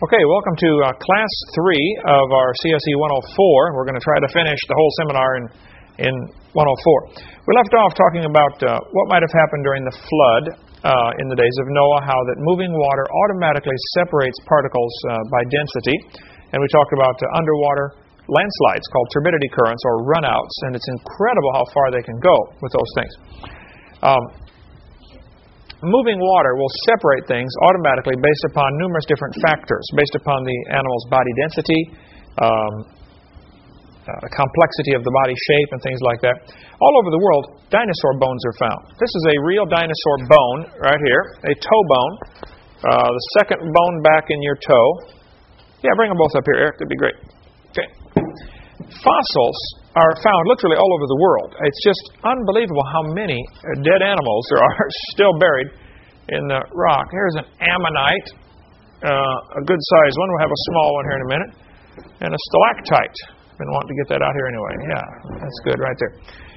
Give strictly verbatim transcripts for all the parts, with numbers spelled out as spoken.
Okay, welcome to uh, Class three of our C S E one oh four. We're going to try to finish the whole seminar in, in one oh four. We left off talking about uh, what might have happened during the flood uh, in the days of Noah, how that moving water automatically separates particles uh, by density. And we talked about uh, underwater landslides called turbidity currents or runouts, and it's incredible how far they can go with those things. Um, Moving water will separate things automatically based upon numerous different factors, based upon the animal's body density, um, uh, complexity of the body shape, and things like that. All over the world, dinosaur bones are found. This is a real dinosaur bone right here, a toe bone, uh, the second bone back in your toe. Yeah, bring them both up here, Eric. That'd be great. Okay. Fossils are found literally all over the world. It's just unbelievable how many dead animals there are still buried in the rock. Here's an ammonite, uh, a good-sized one. We'll have a small one here in a minute. And a stalactite. Been wanting to get that out here anyway. Yeah, that's good right there.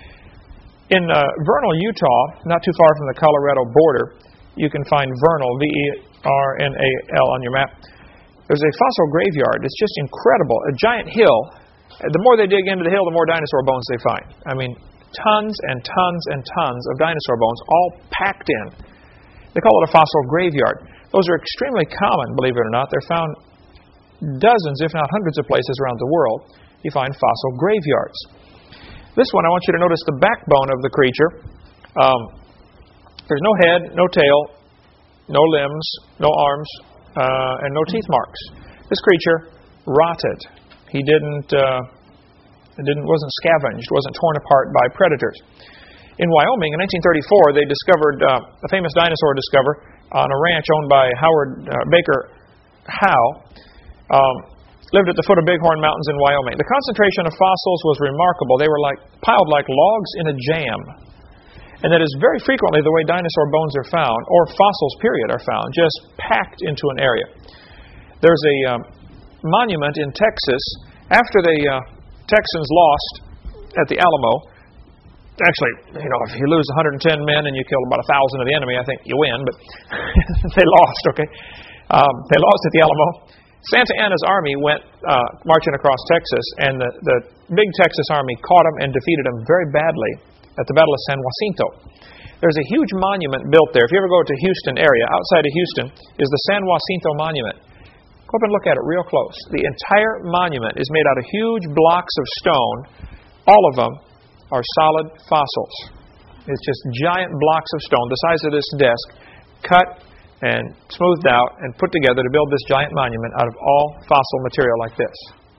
In uh, Vernal, Utah, not too far from the Colorado border, you can find Vernal, V E R N A L on your map. There's a fossil graveyard. It's just incredible. A giant hill. The more they dig into the hill, the more dinosaur bones they find. I mean, tons and tons and tons of dinosaur bones all packed in. They call it a fossil graveyard. Those are extremely common, believe it or not. They're found dozens, if not hundreds of places around the world. You find fossil graveyards. This one, I want you to notice the backbone of the creature. Um, there's no head, no tail, no limbs, no arms, uh, and no teeth marks. This creature rotted. He didn't, uh, didn't, wasn't scavenged, wasn't torn apart by predators. In Wyoming, in nineteen thirty-four, they discovered uh, a famous dinosaur discover on a ranch owned by Howard uh, Baker Howe. Um, lived at the foot of Bighorn Mountains in Wyoming. The concentration of fossils was remarkable. They were like piled like logs in a jam. And that is very frequently the way dinosaur bones are found, or fossils, period, are found, just packed into an area. There's a um, monument in Texas after the uh, Texans lost at the Alamo. Actually, you know, if you lose one hundred ten men and you kill about a thousand of the enemy, I think you win, but they lost, okay? Um, they lost at the Alamo. Santa Anna's army went uh, marching across Texas, and the, the big Texas army caught them and defeated them very badly at the Battle of San Jacinto. There's a huge monument built there. If you ever go to Houston area, outside of Houston is the San Jacinto Monument. Go up and look at it real close. The entire monument is made out of huge blocks of stone. All of them are solid fossils. It's just giant blocks of stone, the size of this desk, cut and smoothed out and put together to build this giant monument out of all fossil material like this.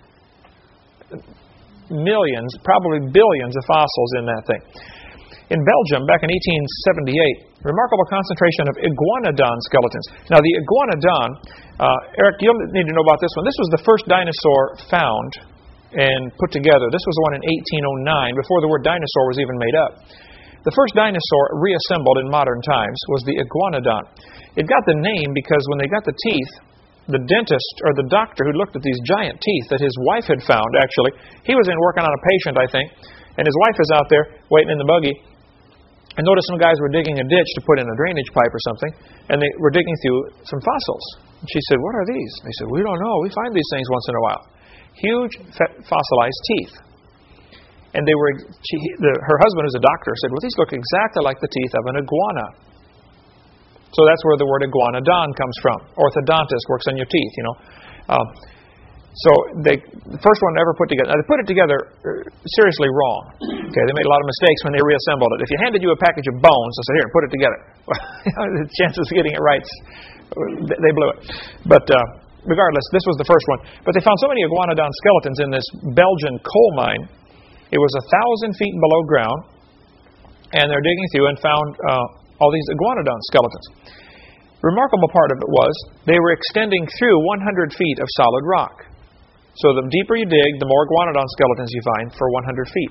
Millions, probably billions of fossils in that thing. In Belgium, back in eighteen seventy-eight, remarkable concentration of iguanodon skeletons. Now, the iguanodon, uh, Eric, you'll need to know about this one. This was the first dinosaur found and put together. This was the one in eighteen oh nine, before the word dinosaur was even made up. The first dinosaur reassembled in modern times was the iguanodon. It got the name because when they got the teeth, the dentist or the doctor who looked at these giant teeth that his wife had found, actually, he was in working on a patient, I think, and his wife is out there waiting in the buggy. I noticed some guys were digging a ditch to put in a drainage pipe or something, and they were digging through some fossils. And she said, "What are these?" They said, "We don't know. We find these things once in a while." Huge fossilized teeth. And they were. She, the, her husband, who's a doctor, said, "Well, these look exactly like the teeth of an iguana." So that's where the word iguanodon comes from. Orthodontist works on your teeth, you know. Um, So they, the first one ever put together, now they put it together seriously wrong. Okay, they made a lot of mistakes when they reassembled it. If you handed you a package of bones and said, "Here, put it together," well, the chances of getting it right, they blew it. But uh, regardless, this was the first one. But they found so many iguanodon skeletons in this Belgian coal mine. It was a thousand feet below ground, and they're digging through and found uh, all these iguanodon skeletons. Remarkable part of it was they were extending through one hundred feet of solid rock. So the deeper you dig, the more iguanodon skeletons you find for one hundred feet.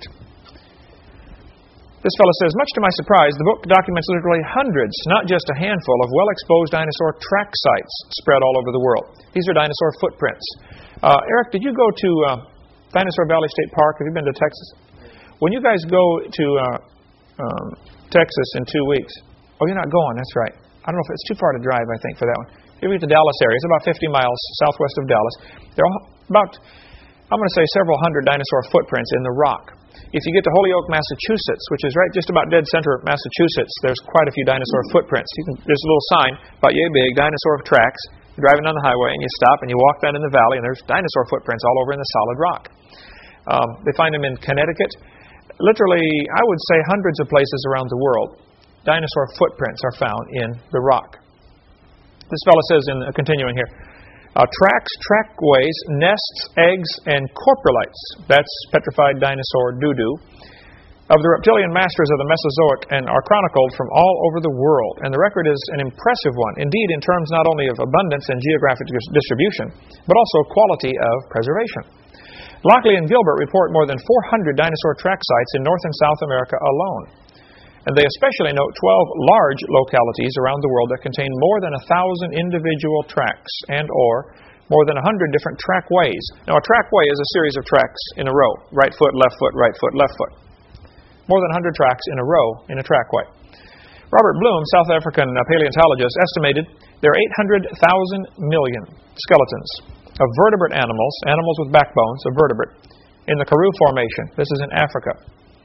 This fellow says, "Much to my surprise, the book documents literally hundreds, not just a handful, of well-exposed dinosaur track sites spread all over the world. These are dinosaur footprints." Uh, Eric, did you go to uh, Dinosaur Valley State Park? Have you been to Texas? When you guys go to uh, um, Texas in two weeks, oh, you're not going, that's right. I don't know if it's too far to drive, I think, for that one. If you get to Dallas area, it's about fifty miles southwest of Dallas. There are about, I'm going to say, several hundred dinosaur footprints in the rock. If you get to Holyoke, Massachusetts, which is right just about dead center of Massachusetts, there's quite a few dinosaur footprints. You can, there's a little sign about yay big, dinosaur tracks. You're driving down the highway and you stop and you walk down in the valley and there's dinosaur footprints all over in the solid rock. Um, they find them in Connecticut. Literally, I would say hundreds of places around the world, dinosaur footprints are found in the rock. This fellow says, in uh, continuing here, uh, tracks, trackways, nests, eggs, and coprolites, that's petrified dinosaur doo-doo, of the reptilian masters of the Mesozoic and are chronicled from all over the world. And the record is an impressive one, indeed in terms not only of abundance and geographic distribution, but also quality of preservation. Lockley and Gilbert report more than four hundred dinosaur track sites in North and South America alone. And they especially note twelve large localities around the world that contain more than one thousand individual tracks and or more than one hundred different trackways. Now, a trackway is a series of tracks in a row. Right foot, left foot, right foot, left foot. More than one hundred tracks in a row in a trackway. Robert Bloom, South African paleontologist, estimated there are eight hundred thousand million skeletons of vertebrate animals, animals with backbones, of vertebrate, in the Karoo Formation. This is in Africa.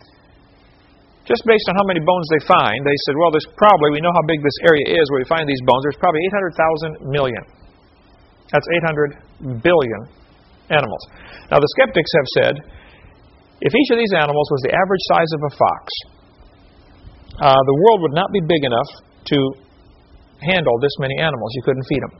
Just based on how many bones they find, they said, well, there's probably, we know how big this area is where we find these bones, there's probably eight hundred thousand million. That's eight hundred billion animals. Now, the skeptics have said, if each of these animals was the average size of a fox, uh, the world would not be big enough to handle this many animals. You couldn't feed them.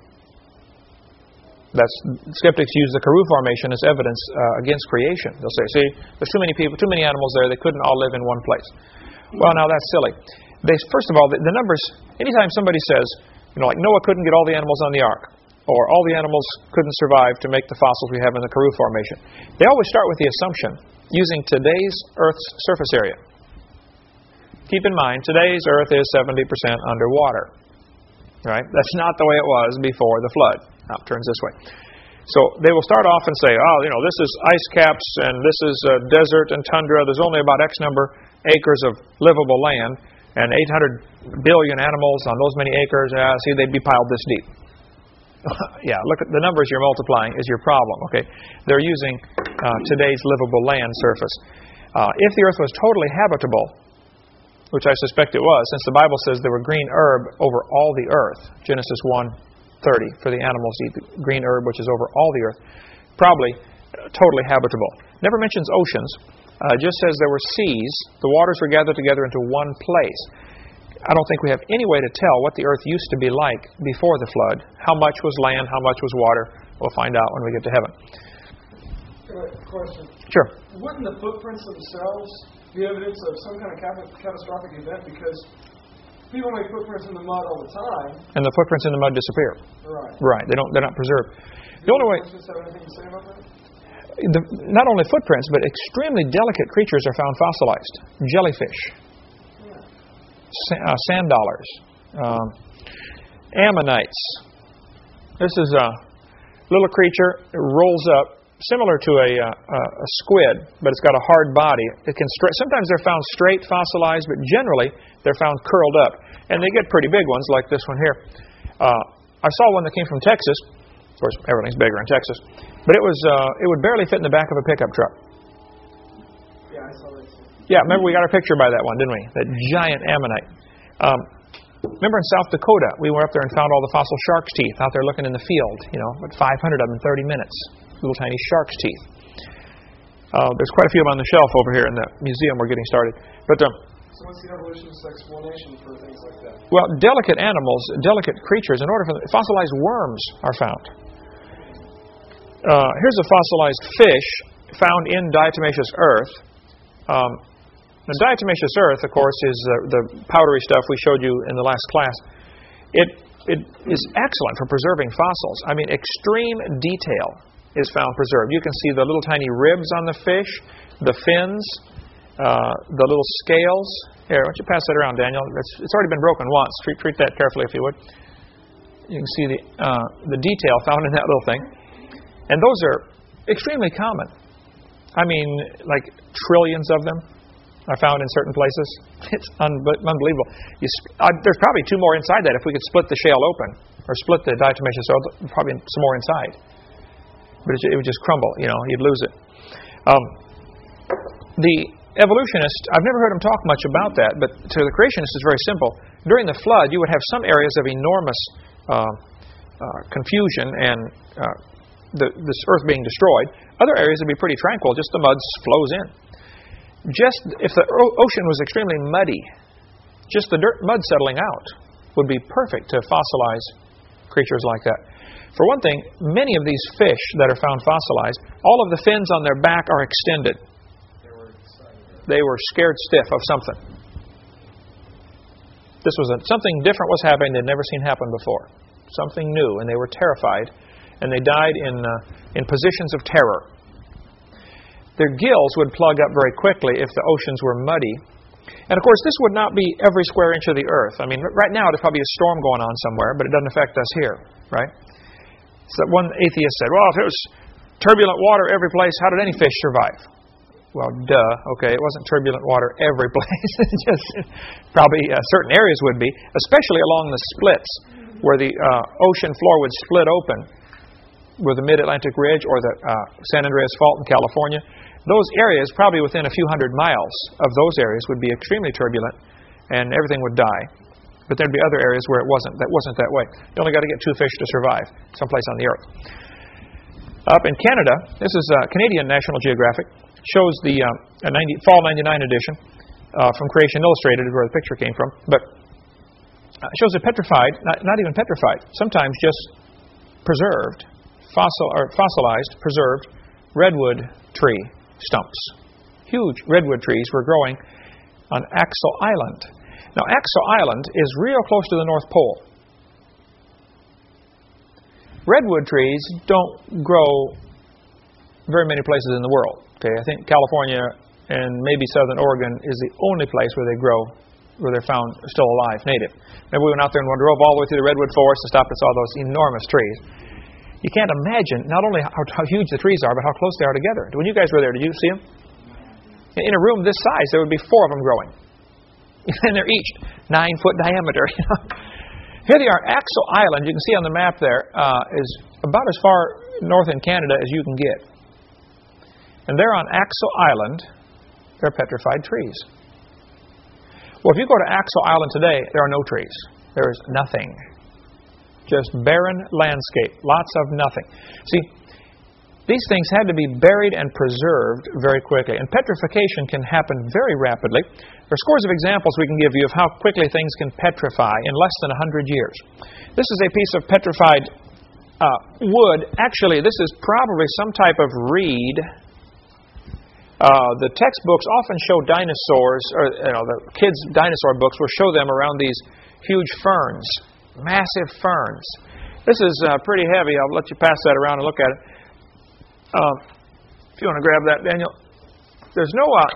That's, skeptics use the Karoo Formation as evidence uh, against creation. They'll say, see, there's too many people, too many animals there, they couldn't all live in one place. Well, now that's silly. They, first of all, the, the numbers, anytime somebody says, you know, like Noah couldn't get all the animals on the ark, or all the animals couldn't survive to make the fossils we have in the Karoo Formation, they always start with the assumption, using today's Earth's surface area. Keep in mind, today's Earth is seventy percent underwater. Right? That's not the way it was before the flood. Now it turns this way. So they will start off and say, oh, you know, this is ice caps and this is uh, desert and tundra. There's only about X number acres of livable land and eight hundred billion animals on those many acres. Uh, see, they'd be piled this deep. Yeah, look at the numbers you're multiplying is your problem. Okay, they're using uh, today's livable land surface. Uh, if the Earth was totally habitable, which I suspect it was, since the Bible says there were green herb over all the earth, Genesis one thirty, for the animals to eat the green herb which is over all the earth, probably uh, totally habitable. Never mentions oceans, uh, just says there were seas, the waters were gathered together into one place. I don't think we have any way to tell what the earth used to be like before the flood. How much was land, how much was water, we'll find out when we get to heaven. Question. Sure. Wouldn't the footprints themselves be evidence of some kind of catastrophic event? Because people make footprints in the mud all the time. And the footprints in the mud disappear. Right. Right. They don't. They're not preserved. The only way. Have anything to say about that? The, not only footprints, but extremely delicate creatures are found fossilized. Jellyfish, Yeah. sa uh, sand dollars, um, ammonites. This is a little creature. It rolls up, similar to a, uh, a squid, but it's got a hard body. It can stra- sometimes they're found straight, fossilized, but generally they're found curled up, and they get pretty big ones like this one here. Uh, I saw one that came from Texas. Of course, everything's bigger in Texas, but it was uh, it would barely fit in the back of a pickup truck. Yeah, I saw that. Yeah, remember we got a picture by that one, didn't we? That giant ammonite. Um, remember in South Dakota, we went up there and found all the fossil shark's teeth out there looking in the field. You know, but five hundred of them in thirty minutes. Little tiny shark's teeth. Uh, there's quite a few of them on the shelf over here in the museum we're getting started. But um, so what's the evolutionist explanation for things like that? Well, delicate animals, delicate creatures, in order for fossilized worms are found. Uh, here's a fossilized fish found in diatomaceous earth. Um, the diatomaceous earth, of course, is uh, the powdery stuff we showed you in the last class. It it is excellent for preserving fossils. I mean, extreme detail is found preserved. You can see the little tiny ribs on the fish, the fins, uh, the little scales. Here, why don't you pass that around, Daniel? It's, it's already been broken once. Treat, treat that carefully, if you would. You can see the uh, the detail found in that little thing. And those are extremely common. I mean, like trillions of them are found in certain places. It's un- unbelievable. You sp- uh, there's probably two more inside that if we could split the shell open, or split the diatomaceous soil, probably some more inside. But it, it would just crumble, you know, you'd lose it. Um, the evolutionist, I've never heard him talk much about that, but to the creationist it's very simple. During the flood, you would have some areas of enormous uh, uh, confusion and uh, the, this earth being destroyed. Other areas would be pretty tranquil, just the mud flows in. Just if the ocean was extremely muddy, just the dirt mud settling out would be perfect to fossilize creatures like that. For one thing, many of these fish that are found fossilized, all of the fins on their back are extended. They were scared stiff of something. This was a, something different was happening they'd never seen happen before. Something new, and they were terrified, and they died in uh, in positions of terror. Their gills would plug up very quickly if the oceans were muddy. And of course, this would not be every square inch of the earth. I mean, right now there's probably a storm going on somewhere, but it doesn't affect us here, right? So one atheist said, well, if it was turbulent water every place, how did any fish survive? Well, duh. Okay, it wasn't turbulent water every place. Just probably uh, certain areas would be, especially along the splits where the uh, ocean floor would split open, where the Mid-Atlantic Ridge or the uh, San Andreas Fault in California. Those areas, probably within a few hundred miles of those areas, would be extremely turbulent, and everything would die. But there'd be other areas where it wasn't. That wasn't that way. You only got to get two fish to survive someplace on the earth. Up in Canada, this is uh, Canadian National Geographic. Shows the uh, ninety, Fall ninety-nine edition uh, from Creation Illustrated, is where the picture came from. But uh, it shows a petrified, not, not even petrified, sometimes just preserved, fossil or fossilized, preserved redwood tree stumps. Huge redwood trees were growing on Axel Island. Now, Axel Island is real close to the North Pole. Redwood trees don't grow very many places in the world. Okay, I think California and maybe Southern Oregon is the only place where they grow, where they're found still alive, native. Maybe we went out there and we drove all the way through the redwood forest and stopped and saw those enormous trees. You can't imagine not only how, how huge the trees are, but how close they are together. When you guys were there, did you see them? In a room this size, there would be four of them growing. And they're each nine foot diameter. You know? Here they are. Axel Island, you can see on the map there, uh, is about as far north in Canada as you can get. And there on Axel Island, there are petrified trees. Well, if you go to Axel Island today, there are no trees. There is nothing. Just barren landscape. Lots of nothing. See, these things had to be buried and preserved very quickly. And petrification can happen very rapidly. There are scores of examples we can give you of how quickly things can petrify in less than one hundred years. This is a piece of petrified uh, wood. Actually, this is probably some type of reed. Uh, the textbooks often show dinosaurs, or you know, the kids' dinosaur books will show them around these huge ferns, massive ferns. This is uh, pretty heavy. I'll let you pass that around and look at it. Uh, if you want to grab that, Daniel. There's no uh,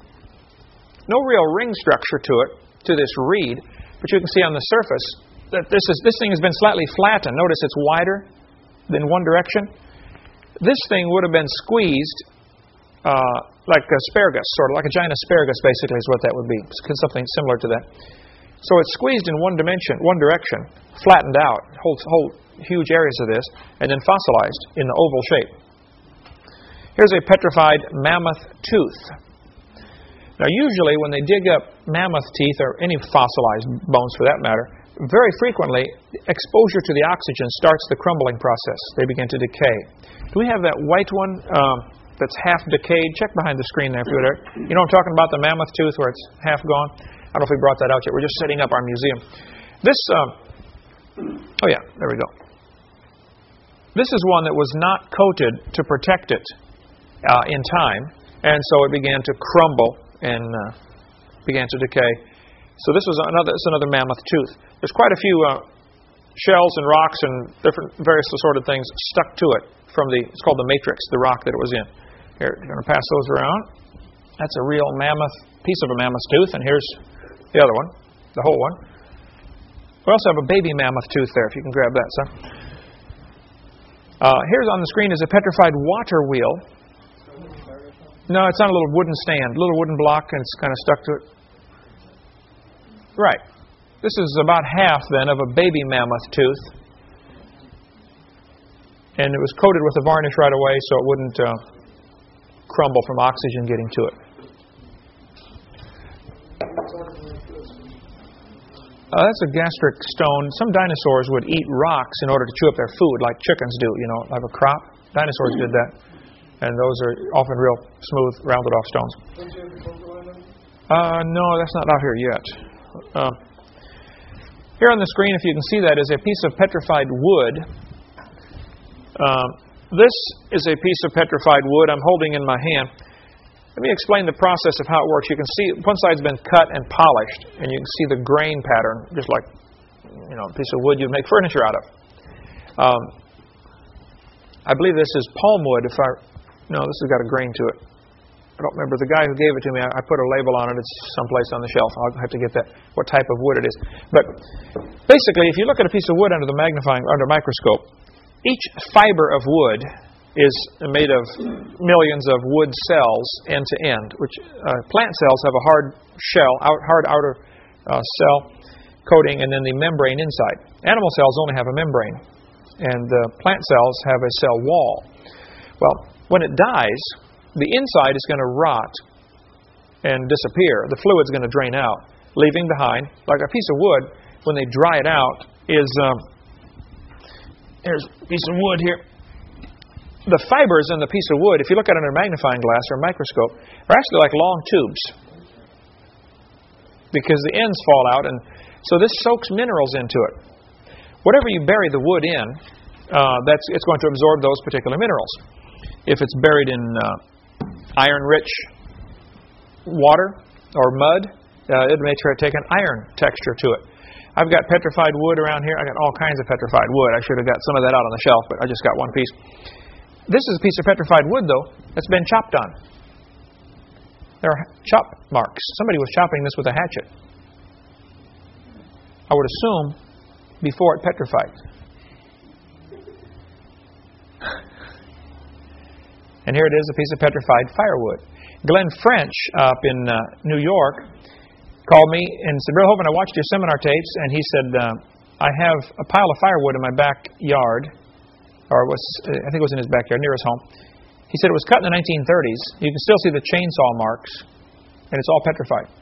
no real ring structure to it, to this reed, but you can see on the surface that this is this thing has been slightly flattened. Notice it's wider than one direction. This thing would have been squeezed. Uh, like asparagus, sort of like a giant asparagus, basically, is what that would be. It's something similar to that. So it's squeezed in one dimension, one direction, flattened out, whole, whole huge areas of this, and then fossilized in the oval shape. Here's a petrified mammoth tooth. Now, usually when they dig up mammoth teeth, or any fossilized bones for that matter, very frequently, exposure to the oxygen starts the crumbling process. They begin to decay. Do we have that white one? Um, that's half decayed. Check behind the screen there if you're there. You know what I'm talking about, the mammoth tooth where it's half gone? I don't know if we brought that out yet. We're just setting up our museum. This, um, oh yeah, there we go. This is one that was not coated to protect it uh, in time, and so it began to crumble and uh, began to decay. So this was another, this is another mammoth tooth. There's quite a few uh, shells and rocks and different various assorted things stuck to it from the, it's called the matrix, the rock that it was in. Here, I'm going to pass those around. That's a real mammoth, piece of a mammoth tooth, and here's the other one, the whole one. We also have a baby mammoth tooth there, if you can grab that, son. Uh, here's on the screen is a petrified water wheel. No, it's on a little wooden stand, a little wooden block, and it's kind of stuck to it. Right. This is about half, then, of a baby mammoth tooth. and it was coated with a varnish right away so it wouldn't uh, crumble from oxygen getting to it. Uh, that's a gastric stone. Some dinosaurs would eat rocks in order to chew up their food, like chickens do, you know, like a crop. Dinosaurs did that. And those are often real smooth, rounded off stones. Uh, no, that's not out here yet. Uh, here on the screen, if you can see that, is a piece of petrified wood. Um, this is a piece of petrified wood I'm holding in my hand. Let me explain the process of how it works. You can see one side's been cut and polished, and you can see the grain pattern, just like, you know, a piece of wood you'd make furniture out of. Um, I believe this is palm wood. If I no, this has got a grain to it. I don't remember. The guy who gave it to me, I, I put a label on it. It's someplace on the shelf. I'll have to get that. What type of wood it is. But basically, if you look at a piece of wood under the magnifying under a microscope, each fiber of wood is made of millions of wood cells end to end, which uh, plant cells have a hard shell, out, hard outer uh, cell coating, and then the membrane inside. Animal cells only have a membrane, and uh, plant cells have a cell wall. Well, when it dies, the inside is going to rot and disappear. The fluid's going to drain out, leaving behind, like a piece of wood, when they dry it out, is, um, here's a piece of wood here. The fibers in the piece of wood, if you look at it under a magnifying glass or a microscope, are actually like long tubes because the ends fall out, and so this soaks minerals into it. Whatever you bury the wood in, uh, that's it's going to absorb those particular minerals. If it's buried in uh, iron-rich water or mud, uh, it may try to take an iron texture to it. I've got petrified wood around here. I got all kinds of petrified wood. I should have got some of that out on the shelf, but I just got one piece. This is a piece of petrified wood, though, that's been chopped on. There are chop marks. Somebody was chopping this with a hatchet. I would assume before it petrified. And here it is, a piece of petrified firewood. Glenn French up in uh, New York called me and said, "Brother Hovind, I watched your seminar tapes," and he said, uh, "I have a pile of firewood in my backyard." Or it was, I think it was in his backyard, near his home. He said it was cut in the nineteen thirties. You can still see the chainsaw marks, and it's all petrified.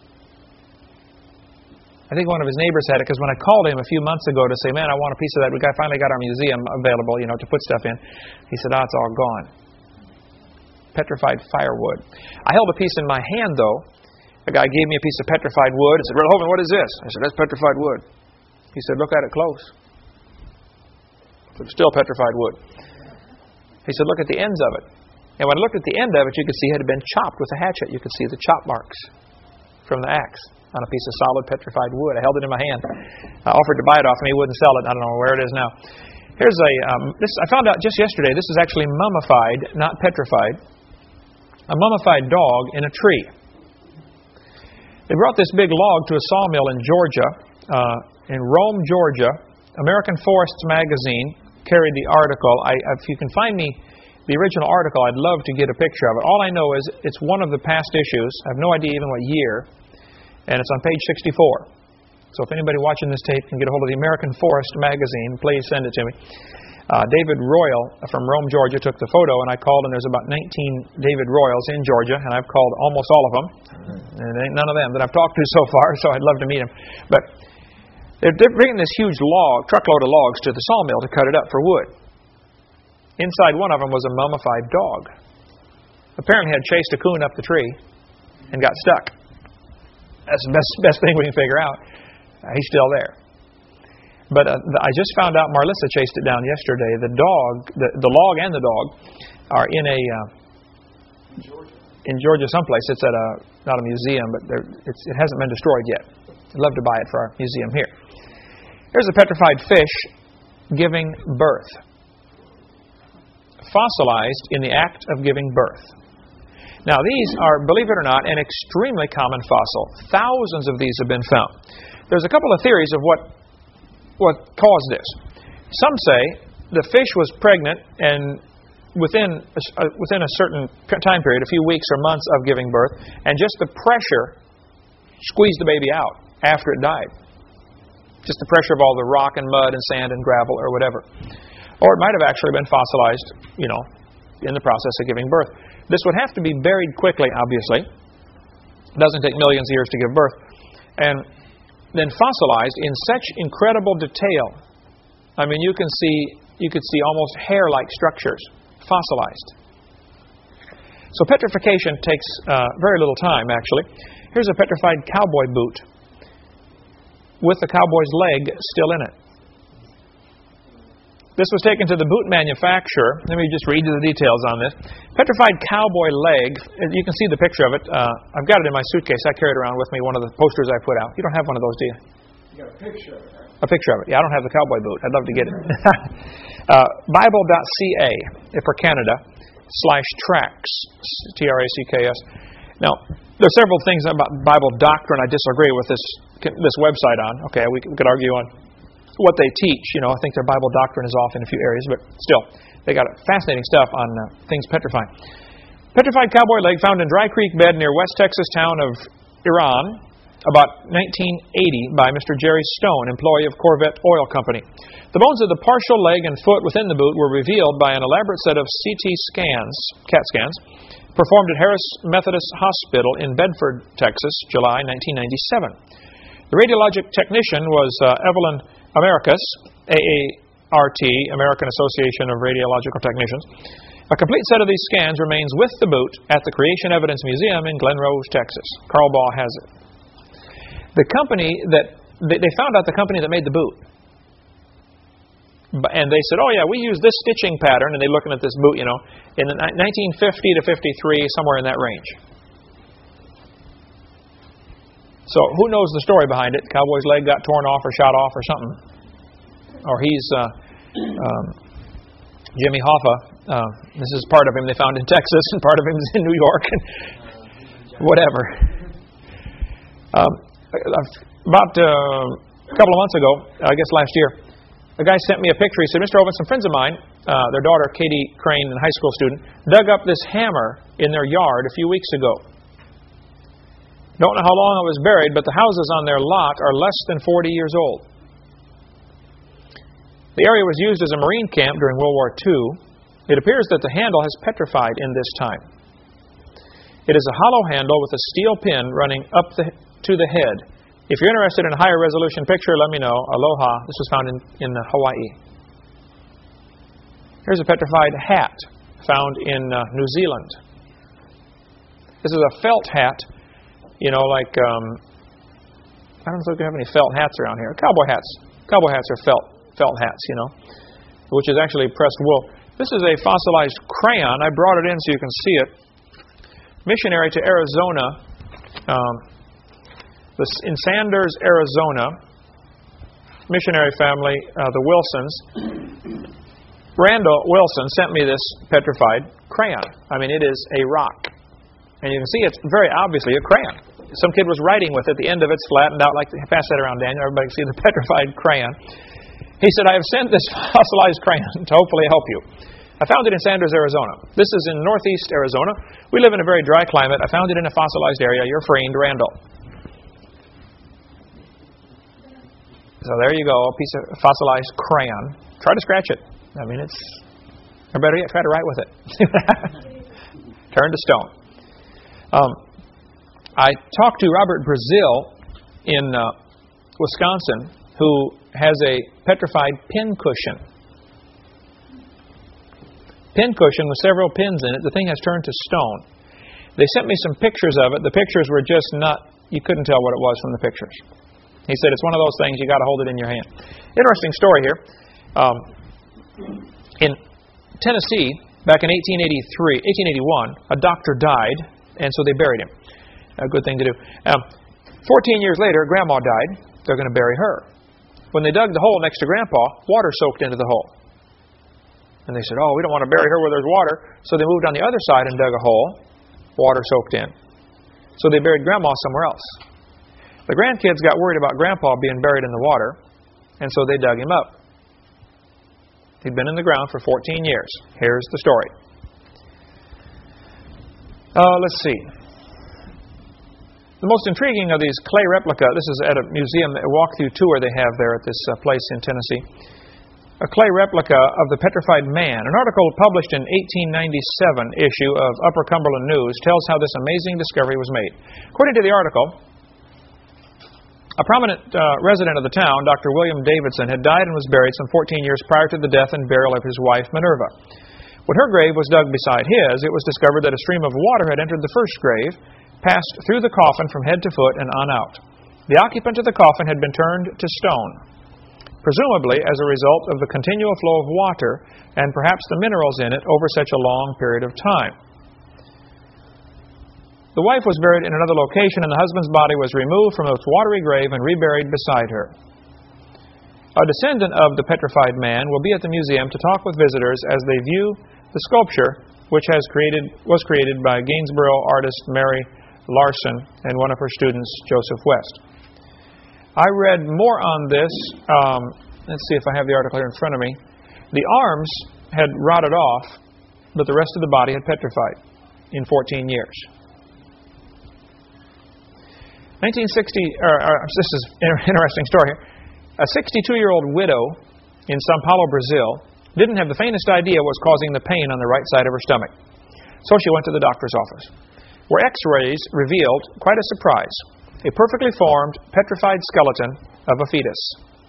I think one of his neighbors had it, because when I called him a few months ago to say, "Man, I want a piece of that," we got, finally got our museum available, you know, to put stuff in. He said, "Ah, oh, it's all gone." Petrified firewood. I held a piece in my hand, though. A guy gave me a piece of petrified wood and said, "Brother Hovind, what is this?" I said, "That's petrified wood." He said, "Look at it close." It's still petrified wood. He said, "Look at the ends of it." And when I looked at the end of it, you could see it had been chopped with a hatchet. You could see the chop marks from the axe on a piece of solid petrified wood. I held it in my hand. I offered to buy it off him. He wouldn't sell it. I don't know where it is now. Here's a, um, this I found out just yesterday. This is actually mummified, not petrified. A mummified dog in a tree. They brought this big log to a sawmill in Georgia, uh, in Rome, Georgia. American Forests magazine carried the article. I, if you can find me the original article, I'd love to get a picture of it. All I know is it's one of the past issues. I have no idea even what year. And it's on page sixty-four. So if anybody watching this tape can get a hold of the American Forest magazine, please send it to me. Uh, David Royal from Rome, Georgia, took the photo, and I called, and there's about nineteen David Royals in Georgia, and I've called almost all of them. And there ain't none of them that I've talked to so far, so I'd love to meet them. But they're bringing this huge log, truckload of logs to the sawmill to cut it up for wood. Inside one of them was a mummified dog. Apparently had chased a coon up the tree and got stuck. That's the best, best thing we can figure out. Uh, he's still there. But uh, I just found out Marlissa chased it down yesterday. The dog, the, the log and the dog are in a... Uh, Georgia. In Georgia someplace. It's at a, not a museum, but it's, it hasn't been destroyed yet. I'd love to buy it for our museum here. Here's a petrified fish giving birth. Fossilized in the act of giving birth. Now these are, believe it or not, an extremely common fossil. Thousands of these have been found. There's a couple of theories of what, what caused this. Some say the fish was pregnant and within a, uh, within a certain time period, a few weeks or months of giving birth, and just the pressure squeezed the baby out after it died. Just the pressure of all the rock and mud and sand and gravel or whatever. Or it might have actually been fossilized, you know, in the process of giving birth. This would have to be buried quickly, obviously. It doesn't take millions of years to give birth. And then fossilized in such incredible detail. I mean, you can see, you could see almost hair-like structures fossilized. So petrification takes uh, very little time, actually. Here's a petrified cowboy boot with the cowboy's leg still in it. This was taken to the boot manufacturer. Let me just read you the details on this. Petrified cowboy leg. You can see the picture of it. Uh, I've got it in my suitcase. I carry it around with me, one of the posters I put out. You don't have one of those, do you? You got a picture of it, right? A picture of it. Yeah, I don't have the cowboy boot. I'd love to get it. uh, Bible dot C A for Canada, slash tracks, T R A C K S. Now, there are several things about Bible doctrine I disagree with this this website on. Okay, we could argue on what they teach. You know, I think their Bible doctrine is off in a few areas, but still, they got fascinating stuff on uh, things petrifying. Petrified cowboy leg found in Dry Creek bed near West Texas town of Iran, about nineteen eighty, by Mister Jerry Stone, employee of Corvette Oil Company. The bones of the partial leg and foot within the boot were revealed by an elaborate set of C T scans, CAT scans, performed at Harris Methodist Hospital in Bedford, Texas, July nineteen ninety-seven. The radiologic technician was uh, Evelyn Americas, A A R T, American Association of Radiological Technicians. A complete set of these scans remains with the boot at the Creation Evidence Museum in Glen Rose, Texas. Carl Baugh has it. The company that, they found out the company that made the boot. And they said, oh yeah, we use this stitching pattern, and they're looking at this boot, you know, in the nineteen fifty to fifty-three, somewhere in that range. So who knows the story behind it? Cowboy's leg got torn off or shot off or something. Or he's uh, um, Jimmy Hoffa. Uh, this is part of him they found in Texas, and part of him is in New York, and whatever. Um, about uh, a couple of months ago, I guess last year, a guy sent me a picture. He said, Mister Ovens, some friends of mine, uh, their daughter, Katie Crane, a high school student, dug up this hammer in their yard a few weeks ago. Don't know how long it was buried, but the houses on their lot are less than forty years old. The area was used as a Marine camp during World War Two. It appears that the handle has petrified in this time. It is a hollow handle with a steel pin running up the, to the head. If you're interested in a higher resolution picture, let me know. Aloha. This was found in, in Hawaii. Here's a petrified hat found in uh, New Zealand. This is a felt hat, you know, like, um, I don't know if we have any felt hats around here. Cowboy hats. Cowboy hats are felt, felt hats, you know, which is actually pressed wool. This is a fossilized crayon. I brought it in so you can see it. Missionary to Arizona. Um, In Sanders, Arizona, missionary family, uh, the Wilsons, Randall Wilson sent me this petrified crayon. I mean, it is a rock. And you can see it's very obviously a crayon. Some kid was writing with it. The end of it's flattened out. Like, pass that around, Daniel. Everybody can see the petrified crayon. He said, I have sent this fossilized crayon to hopefully help you. I found it in Sanders, Arizona. This is in northeast Arizona. We live in a very dry climate. I found it in a fossilized area. Your friend, Randall. So there you go, a piece of fossilized crayon. Try to scratch it. I mean, it's, or better yet, try to write with it. Turn to stone. Um, I talked to Robert Brazil in uh, Wisconsin, who has a petrified pin cushion. Pin cushion with several pins in it. The thing has turned to stone. They sent me some pictures of it. The pictures were just not, you couldn't tell what it was from the pictures. He said, it's one of those things, you got to hold it in your hand. Interesting story here. Um, in Tennessee, back in eighteen eighty-three, eighteen eighty-one, a doctor died, and so they buried him. A good thing to do. Um, fourteen years later, Grandma died. They're going to bury her. When they dug the hole next to Grandpa, water soaked into the hole. And they said, oh, we don't want to bury her where there's water. So they moved on the other side and dug a hole. Water soaked in. So they buried Grandma somewhere else. The grandkids got worried about Grandpa being buried in the water, and so they dug him up. He'd been in the ground for fourteen years. Here's the story. Uh, let's see. The most intriguing of these clay replica, this is at a museum, a walk-through tour they have there at this uh, place in Tennessee. a clay replica of the petrified man. An article published in eighteen ninety-seven issue of Upper Cumberland News tells how this amazing discovery was made. According to the article, a prominent uh, resident of the town, Doctor William Davidson, had died and was buried some fourteen years prior to the death and burial of his wife, Minerva. When her grave was dug beside his, it was discovered that a stream of water had entered the first grave, passed through the coffin from head to foot and on out. The occupant of the coffin had been turned to stone, presumably as a result of the continual flow of water and perhaps the minerals in it over such a long period of time. The wife was buried in another location, and the husband's body was removed from its watery grave and reburied beside her. A descendant of the petrified man will be at the museum to talk with visitors as they view the sculpture, which has created, was created by Gainsborough artist Mary Larson and one of her students, Joseph West. I read more on this. Um, let's see if I have the article here in front of me. The arms had rotted off, but the rest of the body had petrified in fourteen years. nineteen sixty, or, or, this is an interesting story here. A sixty-two-year-old widow in São Paulo, Brazil, didn't have the faintest idea what was causing the pain on the right side of her stomach. So she went to the doctor's office, where x-rays revealed quite a surprise: a perfectly formed, petrified skeleton of a fetus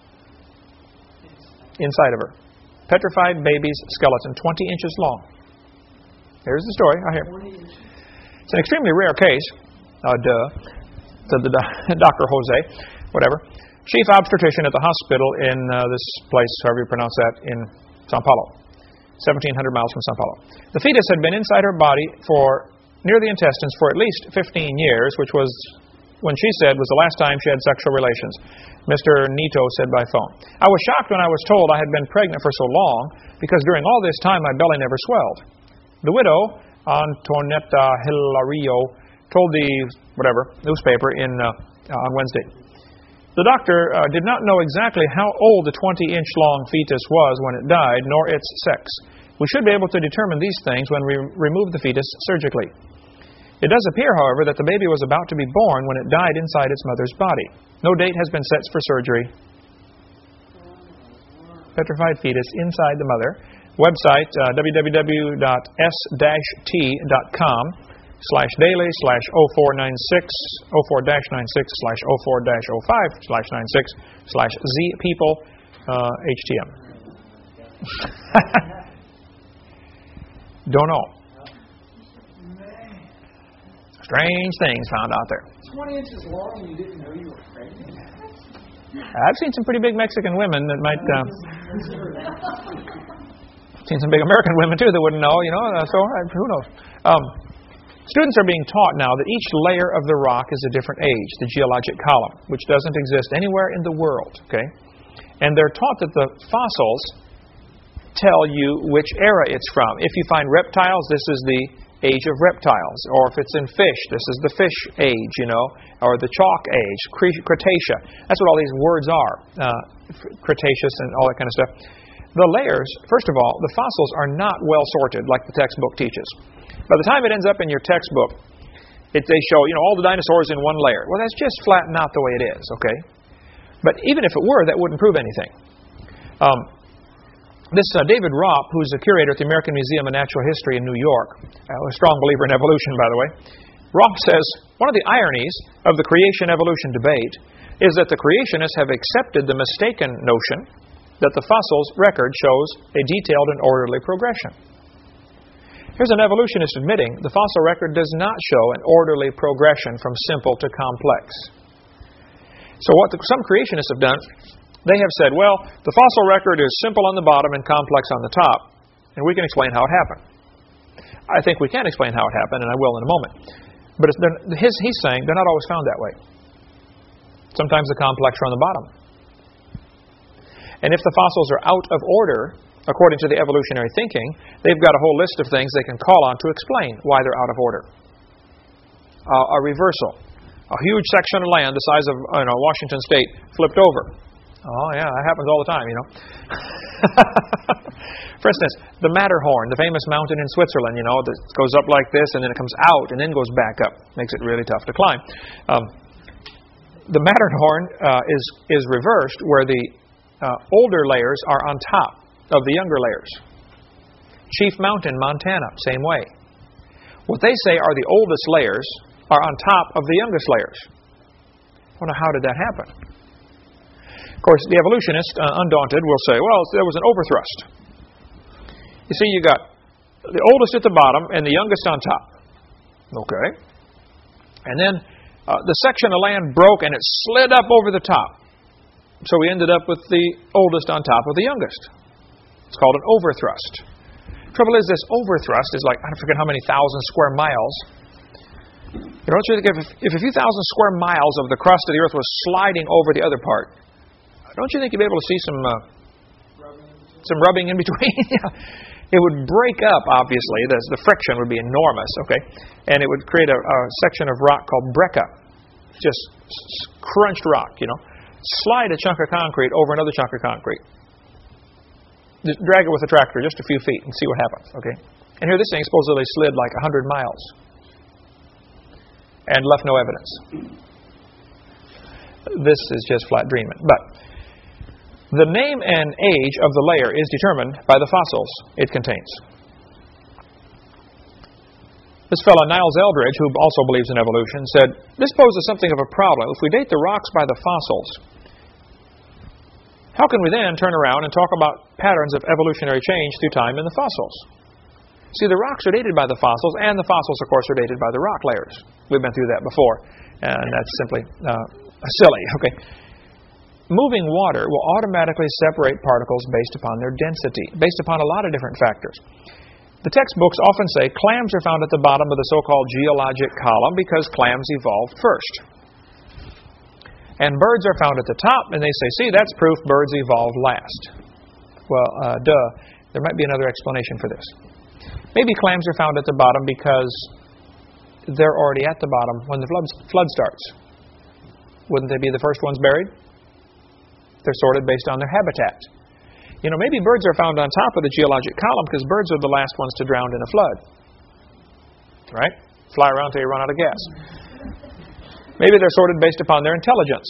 inside of her. Petrified baby's skeleton, twenty inches long. Here's the story, right here. It's an extremely rare case. Uh, duh. Said the do- Doctor Jose, whatever, chief obstetrician at the hospital in uh, this place, however you pronounce that, in São Paulo, seventeen hundred miles from São Paulo. The fetus had been inside her body for near the intestines for at least fifteen years, which was, when she said, was the last time she had sexual relations. Mister Nito said by phone. I was shocked when I was told I had been pregnant for so long, because during all this time my belly never swelled. The widow, Antoneta Hilario, told the whatever newspaper in uh, on Wednesday. The doctor uh, did not know exactly how old the twenty-inch long fetus was when it died, nor its sex. We should be able to determine these things when we remove the fetus surgically. It does appear, however, that the baby was about to be born when it died inside its mother's body. No date has been set for surgery. Petrified fetus inside the mother. Website uh, w w w dot s dash t dot com slash daily slash oh four nine six oh four dash nine six slash oh four dash oh five slash nine six slash z people uh, H T M. Don't know. Strange things found out there. twenty inches long and you didn't know you were pregnant? I've seen some pretty big Mexican women that might. Uh, seen some big American women too that wouldn't know. You know, uh, so uh, who knows? Um, Students are being taught now that each layer of the rock is a different age, the geologic column, which doesn't exist anywhere in the world. Okay, and they're taught that the fossils tell you which era it's from. If you find reptiles, this is the age of reptiles, or if it's in fish, this is the fish age, you know, or the chalk age, Cretaceous. That's what all these words are, uh, Cretaceous and all that kind of stuff. The layers, first of all, the fossils are not well sorted like the textbook teaches. By the time it ends up in your textbook, it, they show, you know, all the dinosaurs in one layer. Well, that's just flat not the way it is, okay? But even if it were, that wouldn't prove anything. Um, this uh, David Ropp, who's a curator at the American Museum of Natural History in New York, uh, a strong believer in evolution, by the way, Ropp says, one of the ironies of the creation-evolution debate is that the creationists have accepted the mistaken notion that the fossil's record shows a detailed and orderly progression. Here's an evolutionist admitting the fossil record does not show an orderly progression from simple to complex. So what the, some creationists have done, they have said, well, the fossil record is simple on the bottom and complex on the top, and we can explain how it happened. I think we can explain how it happened, and I will in a moment. But it's, his, he's saying they're not always found that way. Sometimes the complex are on the bottom. And if the fossils are out of order, according to the evolutionary thinking, they've got a whole list of things they can call on to explain why they're out of order. Uh, a reversal. A huge section of land the size of you know, Washington State flipped over. Oh, yeah, that happens all the time, you know. For instance, the Matterhorn, the famous mountain in Switzerland, you know, that goes up like this and then it comes out and then goes back up. Makes it really tough to climb. Um, the Matterhorn uh, is, is reversed where the uh, older layers are on top of the younger layers. Chief Mountain, Montana, same way. What they say are the oldest layers are on top of the youngest layers. I wonder, how did that happen? Of course, the evolutionist, uh, undaunted, will say, well, there was an overthrust. You see, you got the oldest at the bottom and the youngest on top. Okay. And then uh, the section of land broke and it slid up over the top. So we ended up with the oldest on top of the youngest. It's called an overthrust. Trouble is, this overthrust is like, I forget how many thousand square miles. You know, don't you think if, if a few thousand square miles of the crust of the earth was sliding over the other part, don't you think you'd be able to see some uh, some rubbing in between? It would break up, obviously. The, the friction would be enormous, okay? And it would create a, a section of rock called breccia, just s- crunched rock, you know. Slide a chunk of concrete over another chunk of concrete. Just drag it with a tractor just a few feet and see what happens, okay? And here this thing supposedly slid like one hundred miles and left no evidence. This is just flat dreaming. But the name and age of the layer is determined by the fossils it contains. This fellow, Niles Eldredge, who also believes in evolution, said, this poses something of a problem. If we date the rocks by the fossils, how can we then turn around and talk about patterns of evolutionary change through time in the fossils? See, the rocks are dated by the fossils, and the fossils, of course, are dated by the rock layers. We've been through that before, and that's simply uh, silly, okay? Moving water will automatically separate particles based upon their density, based upon a lot of different factors. The textbooks often say clams are found at the bottom of the so-called geologic column because clams evolved first. And birds are found at the top, and they say, see, that's proof birds evolved last. Well, uh, duh, there might be another explanation for this. Maybe clams are found at the bottom because they're already at the bottom when the flood, flood starts. Wouldn't they be the first ones buried? They're sorted based on their habitat. You know, maybe birds are found on top of the geologic column because birds are the last ones to drown in a flood. Right? Fly around till you run out of gas. Maybe they're sorted based upon their intelligence.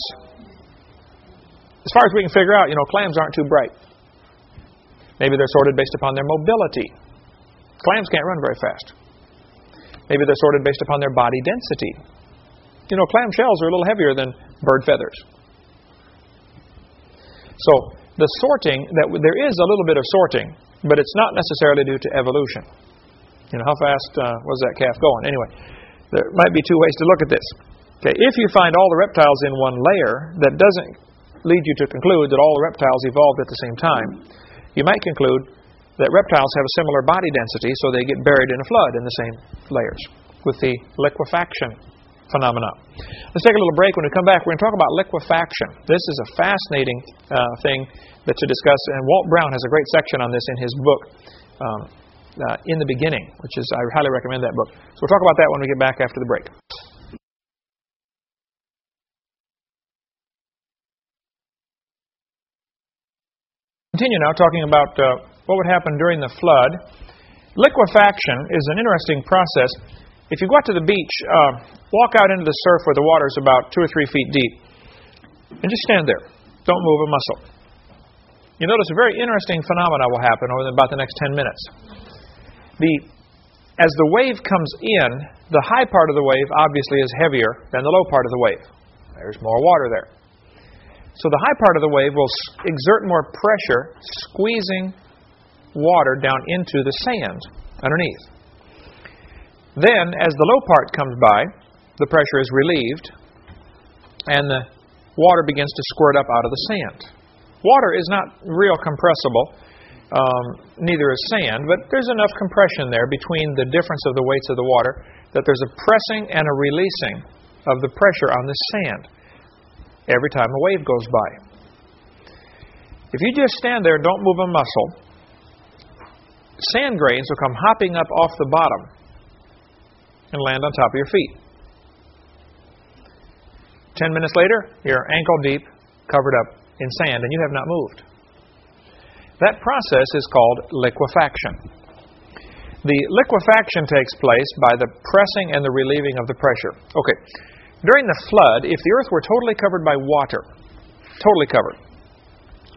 As far as we can figure out, you know, clams aren't too bright. Maybe they're sorted based upon their mobility. Clams can't run very fast. Maybe they're sorted based upon their body density. You know, clam shells are a little heavier than bird feathers. So the sorting, that there is a little bit of sorting, but it's not necessarily due to evolution. You know, how fast uh, was that calf going? Anyway, there might be two ways to look at this. Okay, if you find all the reptiles in one layer, that doesn't lead you to conclude that all the reptiles evolved at the same time. You might conclude that reptiles have a similar body density, so they get buried in a flood in the same layers with the liquefaction phenomena. Let's take a little break. When we come back, we're going to talk about liquefaction. This is a fascinating uh, thing that to discuss, and Walt Brown has a great section on this in his book, um, uh, In the Beginning, which is, I highly recommend that book. So we'll talk about that when we get back after the break. Continue now talking about uh, what would happen during the flood. Liquefaction is an interesting process. If you go out to the beach, uh, walk out into the surf where the water is about two or three feet deep, and just stand there. Don't move a muscle. You notice a very interesting phenomena will happen over about the next ten minutes. The, as the wave comes in, the high part of the wave obviously is heavier than the low part of the wave. There's more water there. So the high part of the wave will exert more pressure, squeezing water down into the sand underneath. Then, as the low part comes by, the pressure is relieved, and the water begins to squirt up out of the sand. Water is not real compressible, um, neither is sand, but there's enough compression there between the difference of the weights of the water that there's a pressing and a releasing of the pressure on the sand every time a wave goes by. If you just stand there, don't move a muscle, sand grains will come hopping up off the bottom and land on top of your feet. Ten minutes later, you're ankle deep, covered up in sand, and you have not moved. That process is called liquefaction. The liquefaction takes place by the pressing and the relieving of the pressure. Okay, during the flood, if the earth were totally covered by water, totally covered,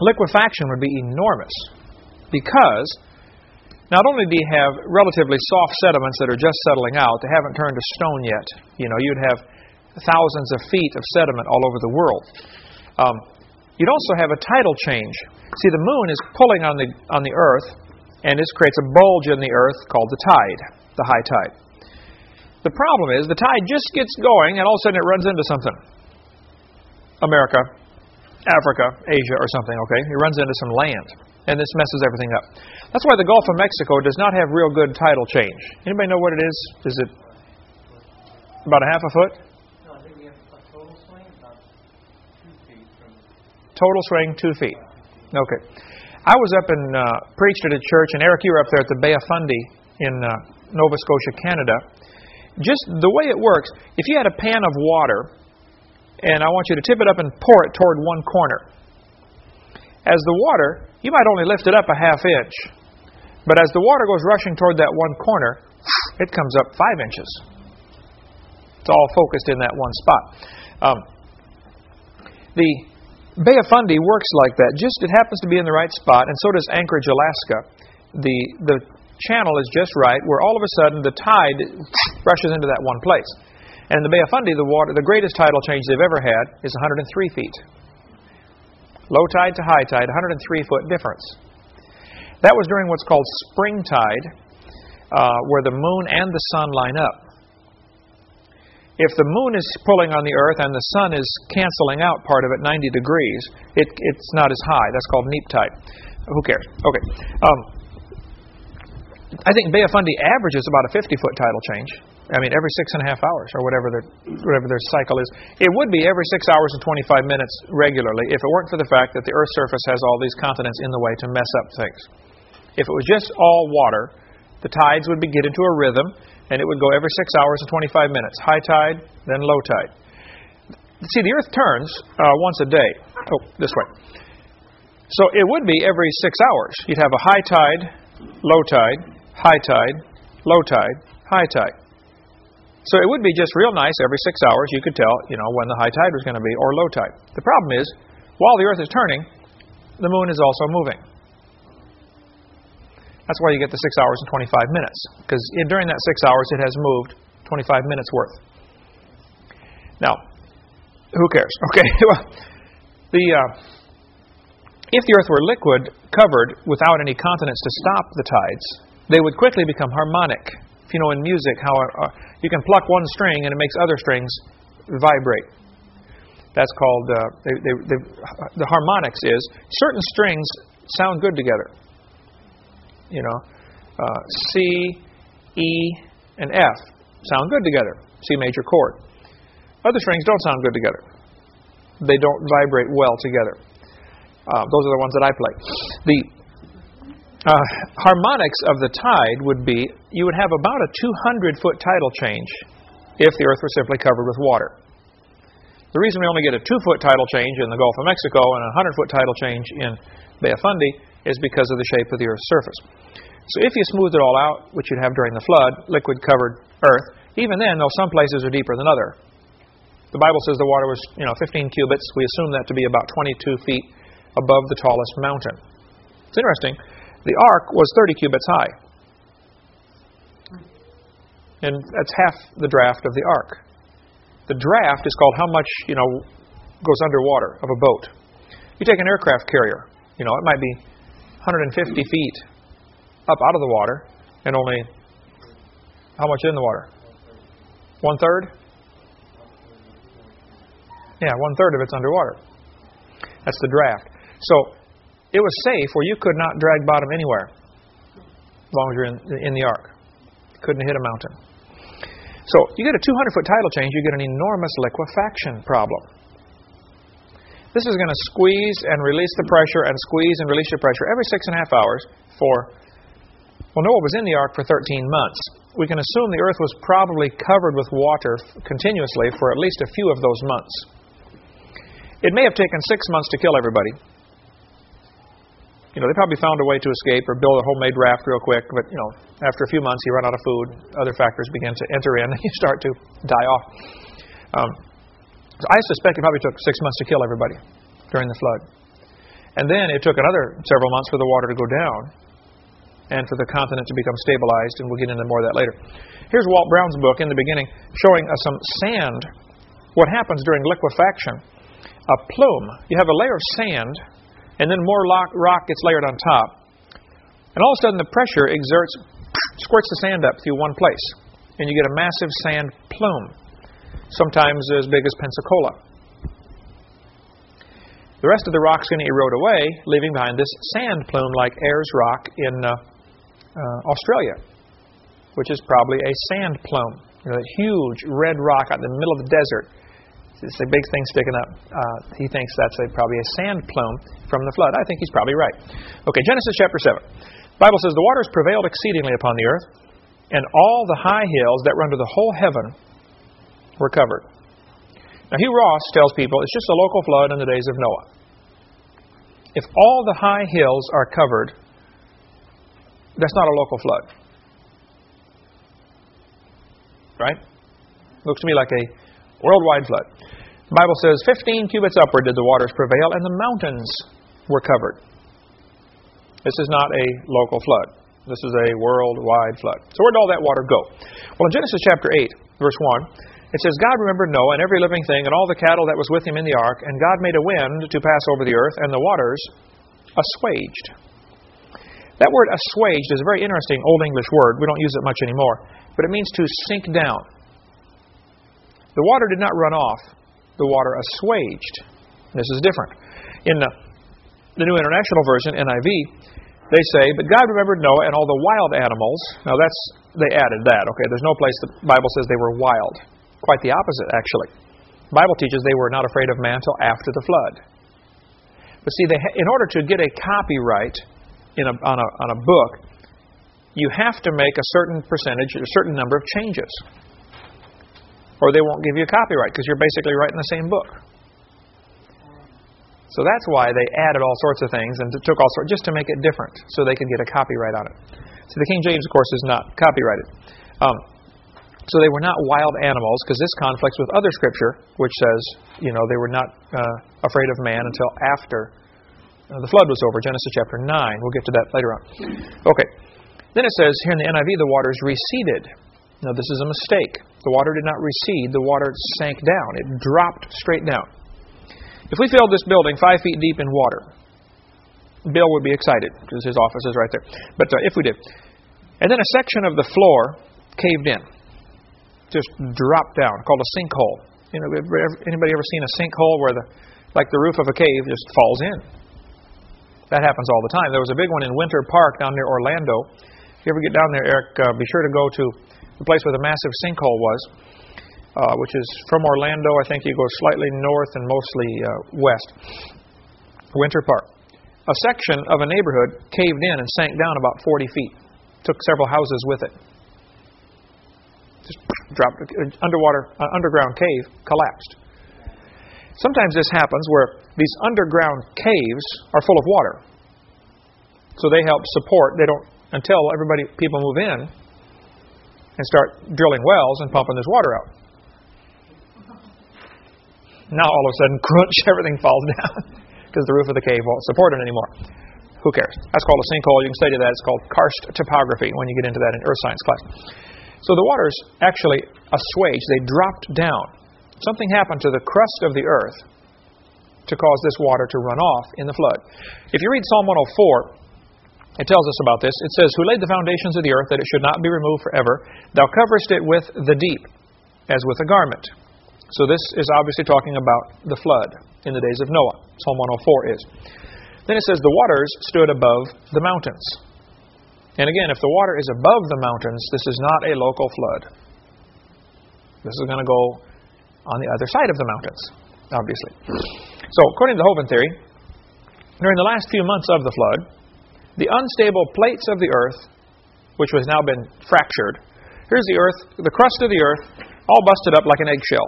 liquefaction would be enormous, because not only do you have relatively soft sediments that are just settling out, they haven't turned to stone yet. You know, you'd have thousands of feet of sediment all over the world. Um, you'd also have a tidal change. See, the moon is pulling on the on the earth, and this creates a bulge in the earth called the tide, the high tide. The problem is the tide just gets going, and all of a sudden it runs into something. America, Africa, Asia, or something, okay? It runs into some land, and this messes everything up. That's why the Gulf of Mexico does not have real good tidal change. Anybody know what it is? Is it about a half a foot? No, I think we have a total swing about two feet from... Total swing, two feet. Okay. I was up and uh, preached at a church, and Eric, you were up there at the Bay of Fundy in uh, Nova Scotia, Canada. Just the way it works, if you had a pan of water, and I want you to tip it up and pour it toward one corner. As the water, you might only lift it up a half inch, but as the water goes rushing toward that one corner, it comes up five inches. It's all focused in that one spot. Um, the Bay of Fundy works like that. Just it happens to be in the right spot, and so does Anchorage, Alaska. The the channel is just right, where all of a sudden the tide rushes into that one place. And in the Bay of Fundy, the water, the greatest tidal change they've ever had is one hundred three feet. Low tide to high tide, one hundred three foot difference. That was during what's called spring tide, uh, where the moon and the sun line up. If the moon is pulling on the earth and the sun is canceling out part of it ninety degrees, it, it's not as high. That's called neap tide. Who cares? Okay. Um, I think Bay of Fundy averages about a fifty foot tidal change. I mean, every six and a half hours, or whatever their whatever their cycle is. It would be every six hours and twenty-five minutes regularly if it weren't for the fact that the Earth's surface has all these continents in the way to mess up things. If it was just all water, the tides would be get into a rhythm, and it would go every six hours and twenty-five minutes. High tide, then low tide. See, the Earth turns uh, once a day. Oh, this way. So it would be every six hours. You'd have a high tide, low tide, high tide, low tide, high tide. So it would be just real nice every six hours you could tell, you know, when the high tide was going to be, or low tide. The problem is, while the Earth is turning, the moon is also moving. That's why you get the six hours and twenty-five minutes, because during that six hours it has moved twenty-five minutes worth. Now, who cares? Okay, well, the uh, if the Earth were liquid, covered, without any continents to stop the tides, they would quickly become harmonic. If you know in music how uh, you can pluck one string and it makes other strings vibrate. That's called, uh, they, they, they, the harmonics is, certain strings sound good together. You know, uh, C, E, and F sound good together. C major chord. Other strings don't sound good together. They don't vibrate well together. Uh, those are the ones that I play. The uh, harmonics of the tide would be, you would have about a two hundred foot tidal change if the Earth were simply covered with water. The reason we only get a two foot tidal change in the Gulf of Mexico and a one hundred foot tidal change in Bay of Fundy is because of the shape of the Earth's surface. So if you smooth it all out, which you'd have during the flood, liquid-covered Earth, even then, though some places are deeper than other. The Bible says the water was, you know, fifteen cubits. We assume that to be about twenty-two feet above the tallest mountain. It's interesting. The ark was thirty cubits high. And that's half the draft of the ark. The draft is called how much, you know, goes underwater of a boat. You take an aircraft carrier, you know, it might be one hundred fifty feet up out of the water, and only how much in the water? One third? Yeah, one third of it's underwater. That's the draft. So it was safe where you could not drag bottom anywhere as long as you're in, in the ark. Couldn't hit a mountain. So you get a two hundred foot tidal change, you get an enormous liquefaction problem. This is going to squeeze and release the pressure and squeeze and release the pressure every six and a half hours for, well, Noah was in the ark for thirteen months. We can assume the earth was probably covered with water continuously for at least a few of those months. It may have taken six months to kill everybody. You know, they probably found a way to escape or build a homemade raft real quick, but, you know, after a few months you run out of food, other factors begin to enter in, and you start to die off. Um, so I suspect it probably took six months to kill everybody during the flood. And then it took another several months for the water to go down and for the continent to become stabilized, and we'll get into more of that later. Here's Walt Brown's book in the beginning showing us some sand, what happens during liquefaction. A plume, you have a layer of sand, and then more rock gets layered on top. And all of a sudden the pressure exerts, squirts the sand up through one place, and you get a massive sand plume, sometimes as big as Pensacola. The rest of the rock's going to erode away, leaving behind this sand plume like Ayers Rock in uh, uh, Australia, which is probably a sand plume. You know, that huge red rock out in the middle of the desert. It's a big thing sticking up. Uh, he thinks that's a, probably a sand plume from the flood. I think he's probably right. Okay, Genesis chapter seven. The Bible says, the waters prevailed exceedingly upon the earth, and all the high hills that run to the whole heaven were covered. Now, Hugh Ross tells people it's just a local flood in the days of Noah. If all the high hills are covered, that's not a local flood. Right? Looks to me like a worldwide flood. The Bible says, fifteen cubits upward did the waters prevail, and the mountains were covered. This is not a local flood. This is a worldwide flood. So where did all that water go? Well, in Genesis chapter eight, verse one, it says, God remembered Noah and every living thing and all the cattle that was with him in the ark, and God made a wind to pass over the earth, and the waters assuaged. That word assuaged is a very interesting Old English word. We don't use it much anymore. But it means to sink down. The water did not run off. The water assuaged. This is different. In the, the New International Version, N I V, they say, but God remembered Noah and all the wild animals. Now that's, they added that. Okay, there's no place the Bible says they were wild. Quite the opposite, actually. The Bible teaches they were not afraid of man until after the flood. But see, they ha- in order to get a copyright in a, on, a, on a book, you have to make a certain percentage, a certain number of changes. Or they won't give you a copyright because you're basically writing the same book. So that's why they added all sorts of things and took all sorts, just to make it different so they could get a copyright on it. So the King James, of course, is not copyrighted. Um, So they were not wild animals, because this conflicts with other Scripture, which says, you know, they were not uh, afraid of man until after uh, the flood was over. Genesis chapter nine. We'll get to that later on. Okay. Then it says here in the N I V, the waters receded. Now this is a mistake. The water did not recede. The water sank down. It dropped straight down. If we filled this building five feet deep in water, Bill would be excited, because his office is right there. But uh, if we did. And then a section of the floor caved in. Just dropped down, called a sinkhole. You know, anybody ever seen a sinkhole where the, like the roof of a cave just falls in? That happens all the time. There was a big one in Winter Park down near Orlando. If you ever get down there, Eric, uh, be sure to go to the place where the massive sinkhole was, uh, which is from Orlando. I think you go slightly north and mostly uh, west. Winter Park. A section of a neighborhood caved in and sank down about forty feet. Took several houses with it. Just dropped, underwater, uh, underground cave collapsed. Sometimes this happens where these underground caves are full of water. So they help support, they don't, until everybody, people move in and start drilling wells and pumping this water out. Now all of a sudden, crunch, everything falls down because the roof of the cave won't support it anymore. Who cares? That's called a sinkhole. You can study that. It's called karst topography when you get into that in earth science class. So the waters actually assuaged. They dropped down. Something happened to the crust of the earth to cause this water to run off in the flood. If you read Psalm one oh four, it tells us about this. It says, who laid the foundations of the earth that it should not be removed forever? Thou coverest it with the deep, as with a garment. So this is obviously talking about the flood in the days of Noah. Psalm one oh four is. Then it says, the waters stood above the mountains. And again, if the water is above the mountains, this is not a local flood. This is going to go on the other side of the mountains, obviously. So, according to the Hovind theory, during the last few months of the flood, the unstable plates of the earth, which has now been fractured, here's the earth, the crust of the earth, all busted up like an eggshell.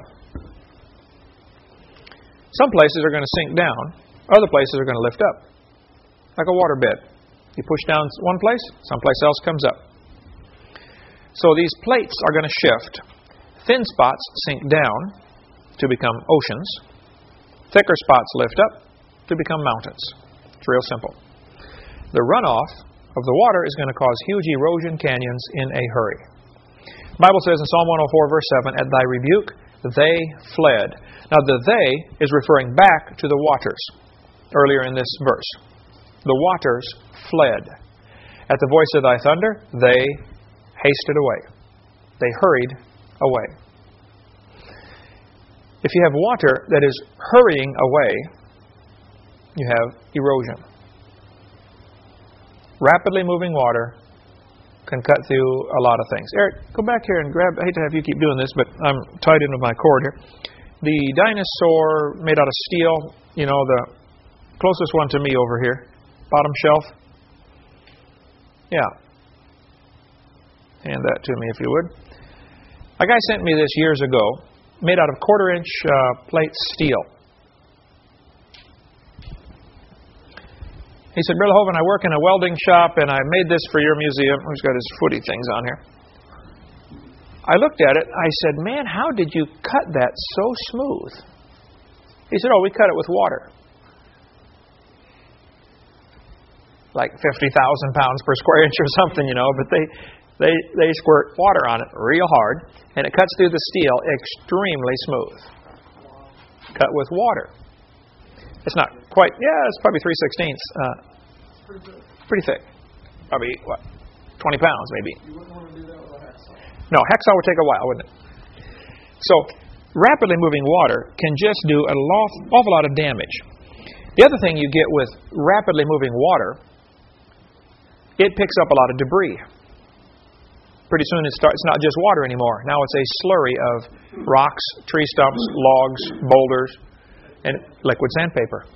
Some places are going to sink down, other places are going to lift up, like a waterbed. You push down one place, someplace else comes up. So these plates are going to shift. Thin spots sink down to become oceans. Thicker spots lift up to become mountains. It's real simple. The runoff of the water is going to cause huge erosion canyons in a hurry. The Bible says in Psalm one oh four, verse seven, "At thy rebuke they fled." Now the "they" is referring back to the waters earlier in this verse. The waters fled. At the voice of thy thunder, they hasted away. They hurried away. If you have water that is hurrying away, you have erosion. Rapidly moving water can cut through a lot of things. Eric, go back here and grab, I hate to have you keep doing this, but I'm tied into my cord here. The dinosaur made out of steel, you know, the closest one to me over here, bottom shelf. Yeah. Hand that to me if you would. A guy sent me this years ago, made out of quarter inch uh, plate steel. He said, "Brother Hovind, I work in a welding shop and I made this for your museum." He's got his footy things on here. I looked at it. I said, "Man, how did you cut that so smooth?" He said, "Oh, we cut it with water. Like fifty thousand pounds per square inch or something, you know, but they, they, they squirt water on it real hard and it cuts through the steel extremely smooth. Cut with water. It's not quite, yeah, it's probably three sixteenths. Uh, pretty thick. Probably, what, twenty pounds maybe. You wouldn't want to do that with a hacksaw. No, hacksaw would take a while, wouldn't it? So, rapidly moving water can just do an awful lot of damage. The other thing you get with rapidly moving water, it picks up a lot of debris. Pretty soon it starts, it's not just water anymore. Now it's a slurry of rocks, tree stumps, logs, boulders, and liquid sandpaper.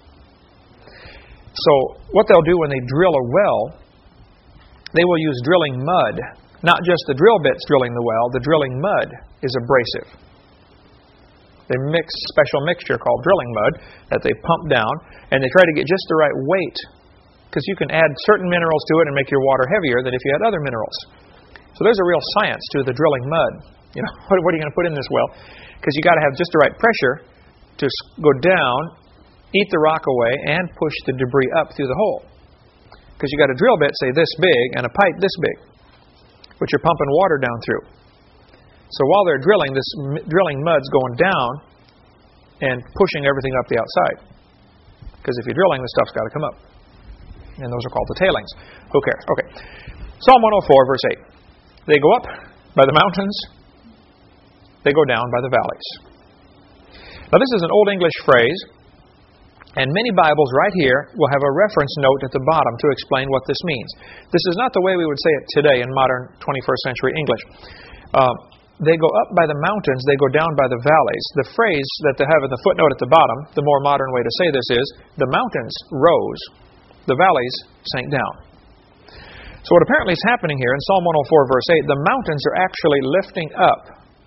So what they'll do when they drill a well, they will use drilling mud. Not just the drill bits drilling the well, the drilling mud is abrasive. They mix special mixture called drilling mud that they pump down, and they try to get just the right weight, because you can add certain minerals to it and make your water heavier than if you had other minerals. So there's a real science to the drilling mud. You know, what, what are you going to put in this well? Because you got to have just the right pressure to go down, eat the rock away, and push the debris up through the hole. Because you got a drill bit, say this big, and a pipe this big, which you're pumping water down through. So while they're drilling, this m- drilling mud's going down and pushing everything up the outside. Because if you're drilling, the stuff's got to come up. And those are called the tailings. Who cares? Okay. Psalm one oh four, verse eight. They go up by the mountains. They go down by the valleys. Now this is an Old English phrase, and many Bibles right here will have a reference note at the bottom to explain what this means. This is not the way we would say it today in modern twenty-first century English. Uh, they go up by the mountains, they go down by the valleys. The phrase that they have in the footnote at the bottom, the more modern way to say this is, the mountains rose, the valleys sank down. So what apparently is happening here in Psalm one oh four, verse eight, the mountains are actually lifting up,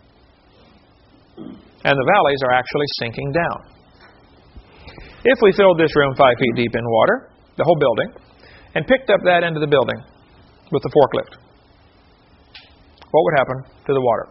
and the valleys are actually sinking down. If we filled this room five feet deep in water, the whole building, and picked up that end of the building with the forklift, what would happen to the water?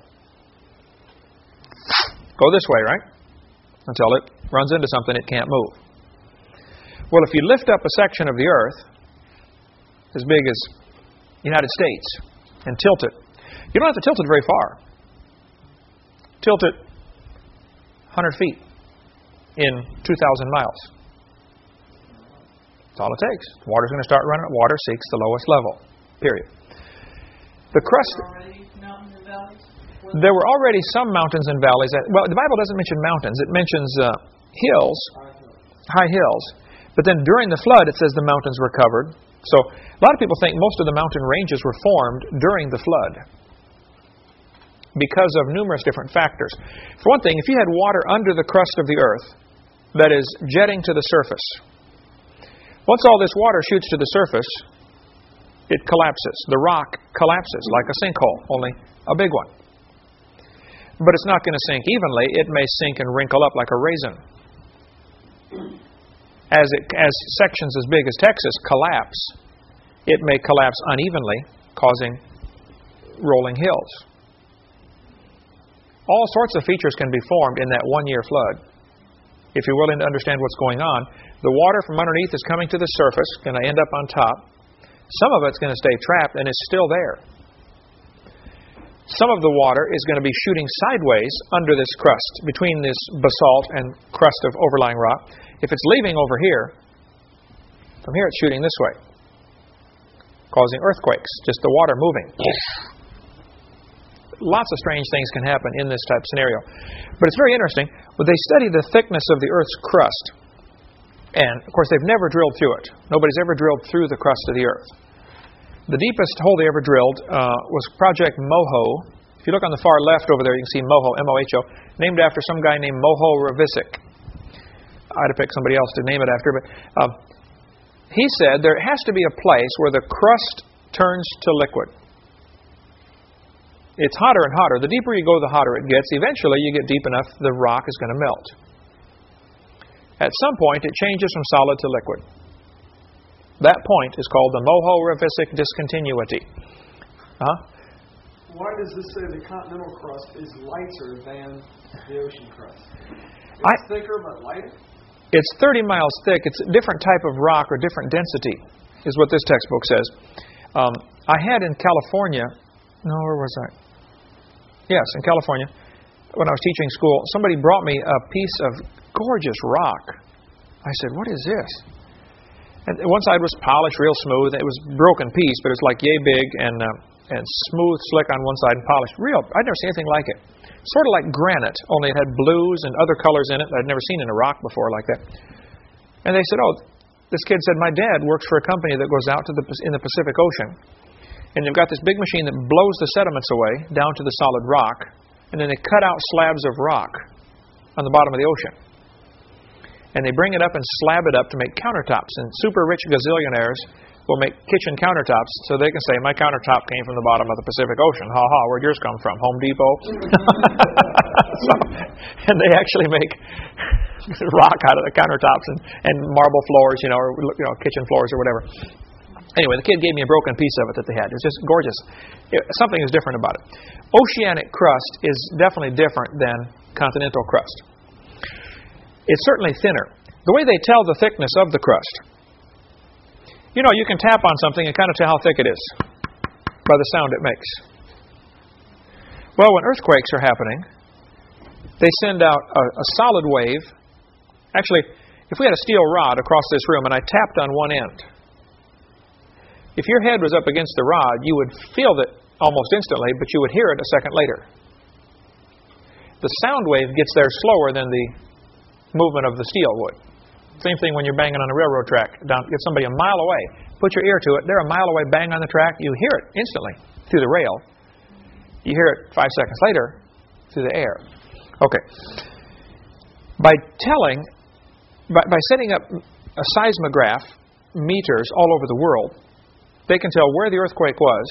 Go this way, right? Until it runs into something it can't move. Well, if you lift up a section of the earth as big as the United States and tilt it, you don't have to tilt it very far. Tilt it one hundred feet in two thousand miles. That's all it takes. The water's going to start running. Water seeks the lowest level. Period. The crust. There were already some mountains and valleys. That, well, the Bible doesn't mention mountains. It mentions uh, hills, high hills. But then during the flood, it says the mountains were covered. So a lot of people think most of the mountain ranges were formed during the flood because of numerous different factors. For one thing, if you had water under the crust of the earth that is jetting to the surface, once all this water shoots to the surface, it collapses. The rock collapses like a sinkhole, only a big one. But it's not going to sink evenly. It may sink and wrinkle up like a raisin. As, it, as sections as big as Texas collapse, it may collapse unevenly, causing rolling hills. All sorts of features can be formed in that one-year flood. if you're willing to understand what's going on. The water from underneath is coming to the surface, going to end up on top. Some of it's going to stay trapped and is still there. Some of the water is going to be shooting sideways under this crust, between this basalt and crust of overlying rock. If it's leaving over here, from here it's shooting this way, causing earthquakes, just the water moving. Lots of strange things can happen in this type of scenario. But it's very interesting. When they study the thickness of the Earth's crust, and of course they've never drilled through it. Nobody's ever drilled through the crust of the Earth. The deepest hole they ever drilled uh, was Project Moho. If you look on the far left over there, you can see Moho, M O H O, named after some guy named Moho Revisic. I'd have picked somebody else to name it after, but uh, he said there has to be a place where the crust turns to liquid. It's hotter and hotter. The deeper you go, the hotter it gets. Eventually, you get deep enough, the rock is going to melt. At some point, it changes from solid to liquid. That point is called the Moho-Revisic discontinuity. Huh? Why does this say the continental crust is lighter than the ocean crust? It's I, thicker but lighter? It's thirty miles thick. It's a different type of rock or different density, is what this textbook says. Um, I had in California, no, where was I? Yes, in California, when I was teaching school, somebody brought me a piece of gorgeous rock. I said, what is this? And one side was polished real smooth. It was a broken piece, but it's like yay big and uh, and smooth, slick on one side and polished. Real, I'd never seen anything like it. Sort of like granite, only it had blues and other colors in it that I'd never seen in a rock before like that. And they said, oh, this kid said, my dad works for a company that goes out to the in the Pacific Ocean. And they've got this big machine that blows the sediments away down to the solid rock. And then they cut out slabs of rock on the bottom of the ocean. And they bring it up and slab it up to make countertops. And super rich gazillionaires will make kitchen countertops so they can say, my countertop came from the bottom of the Pacific Ocean. Ha ha, where'd yours come from? Home Depot? So, and they actually make rock out of the countertops and, and marble floors, you know, or you know, kitchen floors or whatever. Anyway, the kid gave me a broken piece of it that they had. It was just gorgeous. It, something is different about it. Oceanic crust is definitely different than continental crust. It's certainly thinner. The way they tell the thickness of the crust, you know, you can tap on something and kind of tell how thick it is by the sound it makes. Well, when earthquakes are happening, they send out a, a solid wave. Actually, if we had a steel rod across this room and I tapped on one end, if your head was up against the rod, you would feel it almost instantly, but you would hear it a second later. The sound wave gets there slower than the movement of the steel would. Same thing when you're banging on a railroad track. Down, get somebody a mile away. Put your ear to it. They're a mile away, bang on the track. You hear it instantly through the rail. You hear it five seconds later through the air. Okay. By telling, by, by setting up a seismograph meters all over the world, they can tell where the earthquake was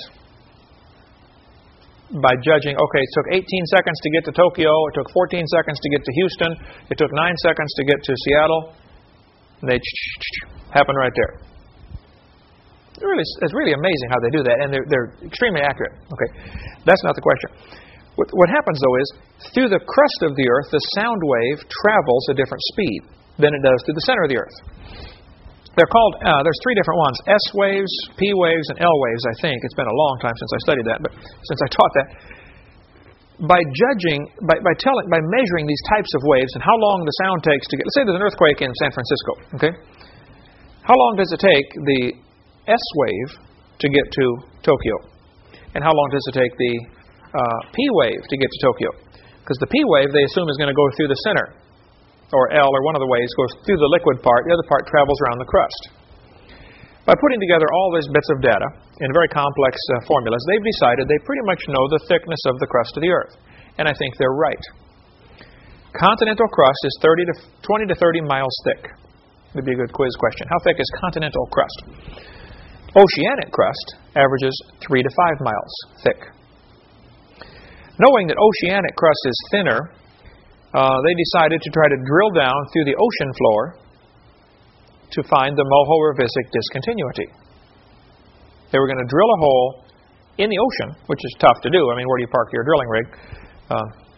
by judging, okay, it took eighteen seconds to get to Tokyo, it took fourteen seconds to get to Houston, it took nine seconds to get to Seattle. And they happen right there. It's really, it's really amazing how they do that, and they're, they're extremely accurate. Okay, that's not the question. What, what happens, though, is through the crust of the Earth, the sound wave travels a different speed than it does through the center of the Earth. They're called, uh, there's three different ones, S waves, P waves, and L waves, I think. It's been a long time since I studied that, but since I taught that. By judging, by, by telling, by measuring these types of waves and how long the sound takes to get, let's say there's an earthquake in San Francisco, okay? How long does it take the S wave to get to Tokyo? And how long does it take the uh, P wave to get to Tokyo? Because the P wave, they assume, is going to go through the center. Or L, or one of the waves, goes through the liquid part. The other part travels around the crust. By putting together all these bits of data in very complex uh, formulas, they've decided they pretty much know the thickness of the crust of the Earth. And I think they're right. Continental crust is thirty to twenty to thirty miles thick. Would be a good quiz question. How thick is continental crust? Oceanic crust averages three to five miles thick. Knowing that oceanic crust is thinner, Uh, they decided to try to drill down through the ocean floor to find the Moho-Revisic discontinuity. They were going to drill a hole in the ocean, which is tough to do. I mean, where do you park your drilling rig? Uh,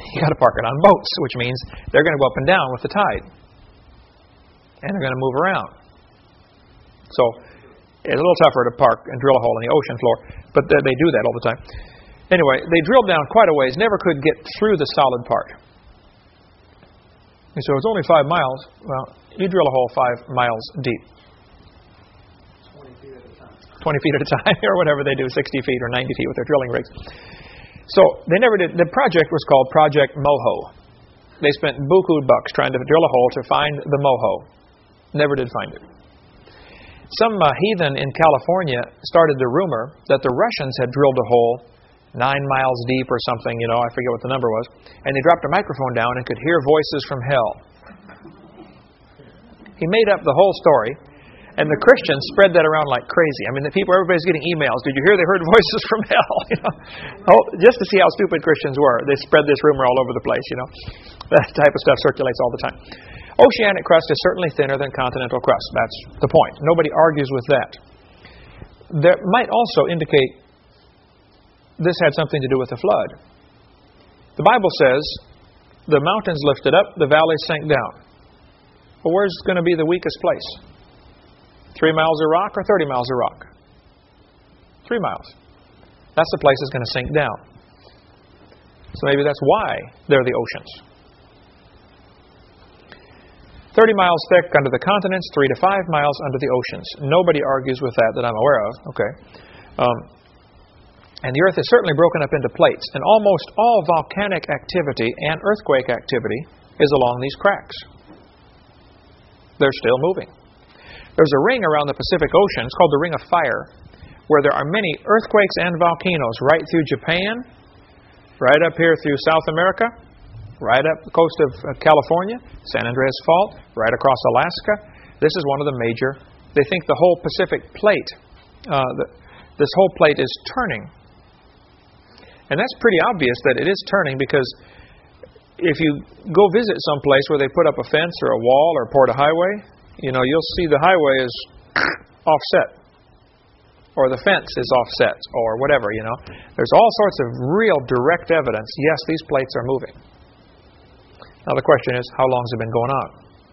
You got to park it on boats, which means they're going to go up and down with the tide. And they're going to move around. So it's a little tougher to park and drill a hole in the ocean floor, but they do that all the time. Anyway, they drilled down quite a ways, never could get through the solid part. And so it's only five miles. Well, you drill a hole five miles deep. twenty feet at a time. twenty feet at a time, or whatever they do, sixty feet or ninety feet with their drilling rigs. So they never did. The project was called Project Moho. They spent buku bucks trying to drill a hole to find the Moho. Never did find it. Some uh, heathen in California started the rumor that the Russians had drilled a hole nine miles deep or something, you know, I forget what the number was, and they dropped a microphone down and could hear voices from hell. He made up the whole story, and the Christians spread that around like crazy. I mean, the people, everybody's getting emails. Did you hear they heard voices from hell? You know, oh, just to see how stupid Christians were, they spread this rumor all over the place. You know, that type of stuff circulates all the time. Oceanic crust is certainly thinner than continental crust. That's the point. Nobody argues with that. That might also indicate this had something to do with the flood. The Bible says the mountains lifted up, the valleys sank down. Well, where's going to be the weakest place? Three miles of rock or thirty miles of rock? Three miles. That's the place that's going to sink down. So maybe that's why they're the oceans. thirty miles thick under the continents, three to five miles under the oceans. Nobody argues with that that I'm aware of. Okay. Um, and the earth is certainly broken up into plates. And almost all volcanic activity and earthquake activity is along these cracks. They're still moving. There's a ring around the Pacific Ocean. It's called the Ring of Fire, where there are many earthquakes and volcanoes right through Japan, right up here through South America, right up the coast of California, San Andreas Fault, right across Alaska. This is one of the major. They think the whole Pacific plate, uh, the, this whole plate is turning. And that's pretty obvious that it is turning, because if you go visit some place where they put up a fence or a wall or poured a highway, you know, you'll see the highway is offset, or the fence is offset, or whatever, you know. There's all sorts of real direct evidence. Yes, these plates are moving. Now the question is, how long has it been going on?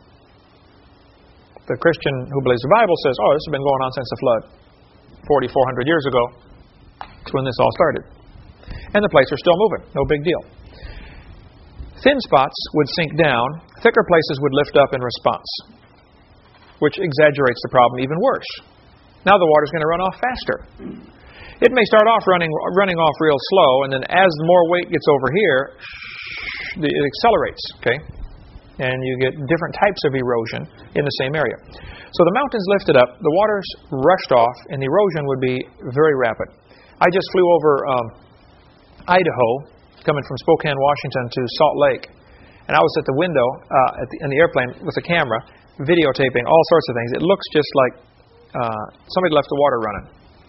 The Christian who believes the Bible says, oh, this has been going on since the flood. forty-four hundred years ago. That's when this all started. And the plates are still moving. No big deal. Thin spots would sink down. Thicker places would lift up in response, which exaggerates the problem even worse. Now the water's going to run off faster. It may start off running running off real slow, and then as more weight gets over here, it accelerates, okay? And you get different types of erosion in the same area. So the mountains lifted up, the water's rushed off, and the erosion would be very rapid. I just flew over um, Idaho, coming from Spokane, Washington to Salt Lake, and I was at the window uh, at the, in the airplane with a camera, videotaping all sorts of things. It looks just like uh, somebody left the water running.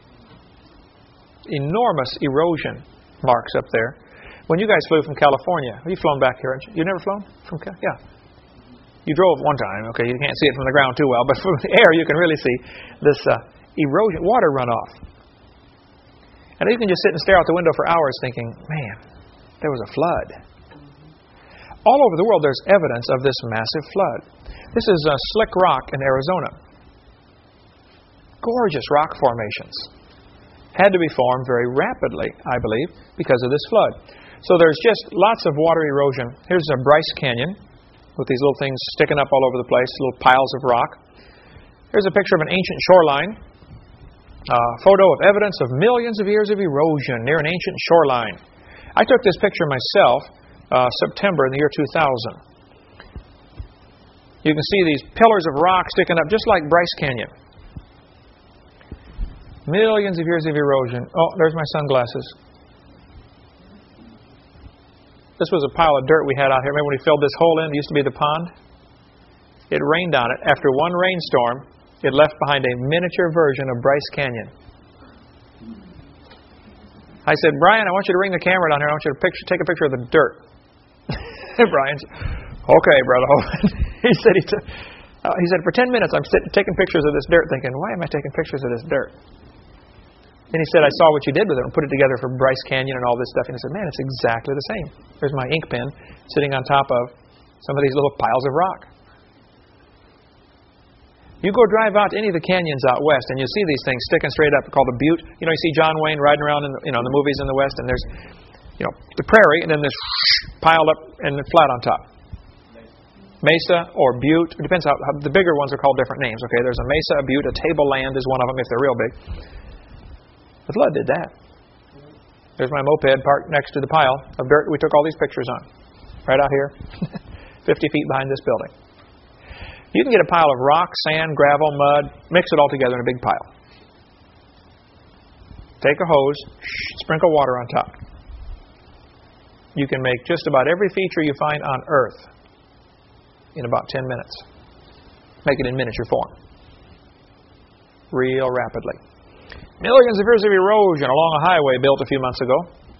Enormous erosion marks up there. When you guys flew from California, have you flown back here? You've never flown from California? Yeah. You drove one time. Okay, you can't see it from the ground too well, but from the air you can really see this uh, erosion, water runoff. And you can just sit and stare out the window for hours thinking, man, there was a flood. All over the world there's evidence of this massive flood. This is uh, Slick Rock in Arizona. Gorgeous rock formations. Had to be formed very rapidly, I believe, because of this flood. So there's just lots of water erosion. Here's a Bryce Canyon with these little things sticking up all over the place, little piles of rock. Here's a picture of an ancient shoreline. A photo of evidence of millions of years of erosion near an ancient shoreline. I took this picture myself, uh, September in the year two thousand. You can see these pillars of rock sticking up just like Bryce Canyon. Millions of years of erosion. Oh, there's my sunglasses. This was a pile of dirt we had out here. Remember when we filled this hole in? It used to be the pond. It rained on it. After one rainstorm, it left behind a miniature version of Bryce Canyon. I said, Brian, I want you to bring the camera down here. I want you to picture, take a picture of the dirt. Brian said, okay, Brother Holman. he said, he, t- uh, he said, for ten minutes I'm sitting taking pictures of this dirt thinking, why am I taking pictures of this dirt? And he said, I saw what you did with it and put it together for Bryce Canyon and all this stuff. And I said, man, it's exactly the same. There's my ink pen sitting on top of some of these little piles of rock. You go drive out to any of the canyons out west and you see these things sticking straight up called a butte. You know, you see John Wayne riding around in the, you know, the movies in the west, and there's, you know, the prairie, and then there's piled up and flat on top. Mesa or butte. It depends how, how the bigger ones are called different names. Okay, there's a mesa, a butte, a tableland is one of them if they're real big. The flood did that. There's my moped parked next to the pile of dirt we took all these pictures on. Right out here, fifty feet behind this building. You can get a pile of rock, sand, gravel, mud, mix it all together in a big pile. Take a hose, sprinkle water on top. You can make just about every feature you find on Earth in about ten minutes. Make it in miniature form. Real rapidly. Millions of years of erosion along a highway built a few months ago.